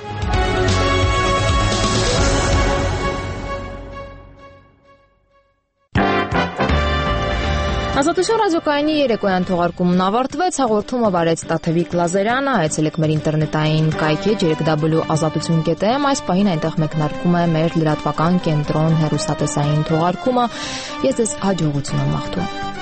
Ազատություն ռադիոկայանի երեկոյան թողարկումն ավարտվեց, հաղորդումը վարեց Տաթևիկ Լազարյանը, այցելեք մեր ինտերնետային կայքեջ երեք դաբլյու ազատություն կետ է էմ, այս պահին այնտեղ մեկնարկում է մեր լրատվական կենտրոն հեռուստատեսային թողարկումը, ես ձեզ հաջողություն եմ մաղթում։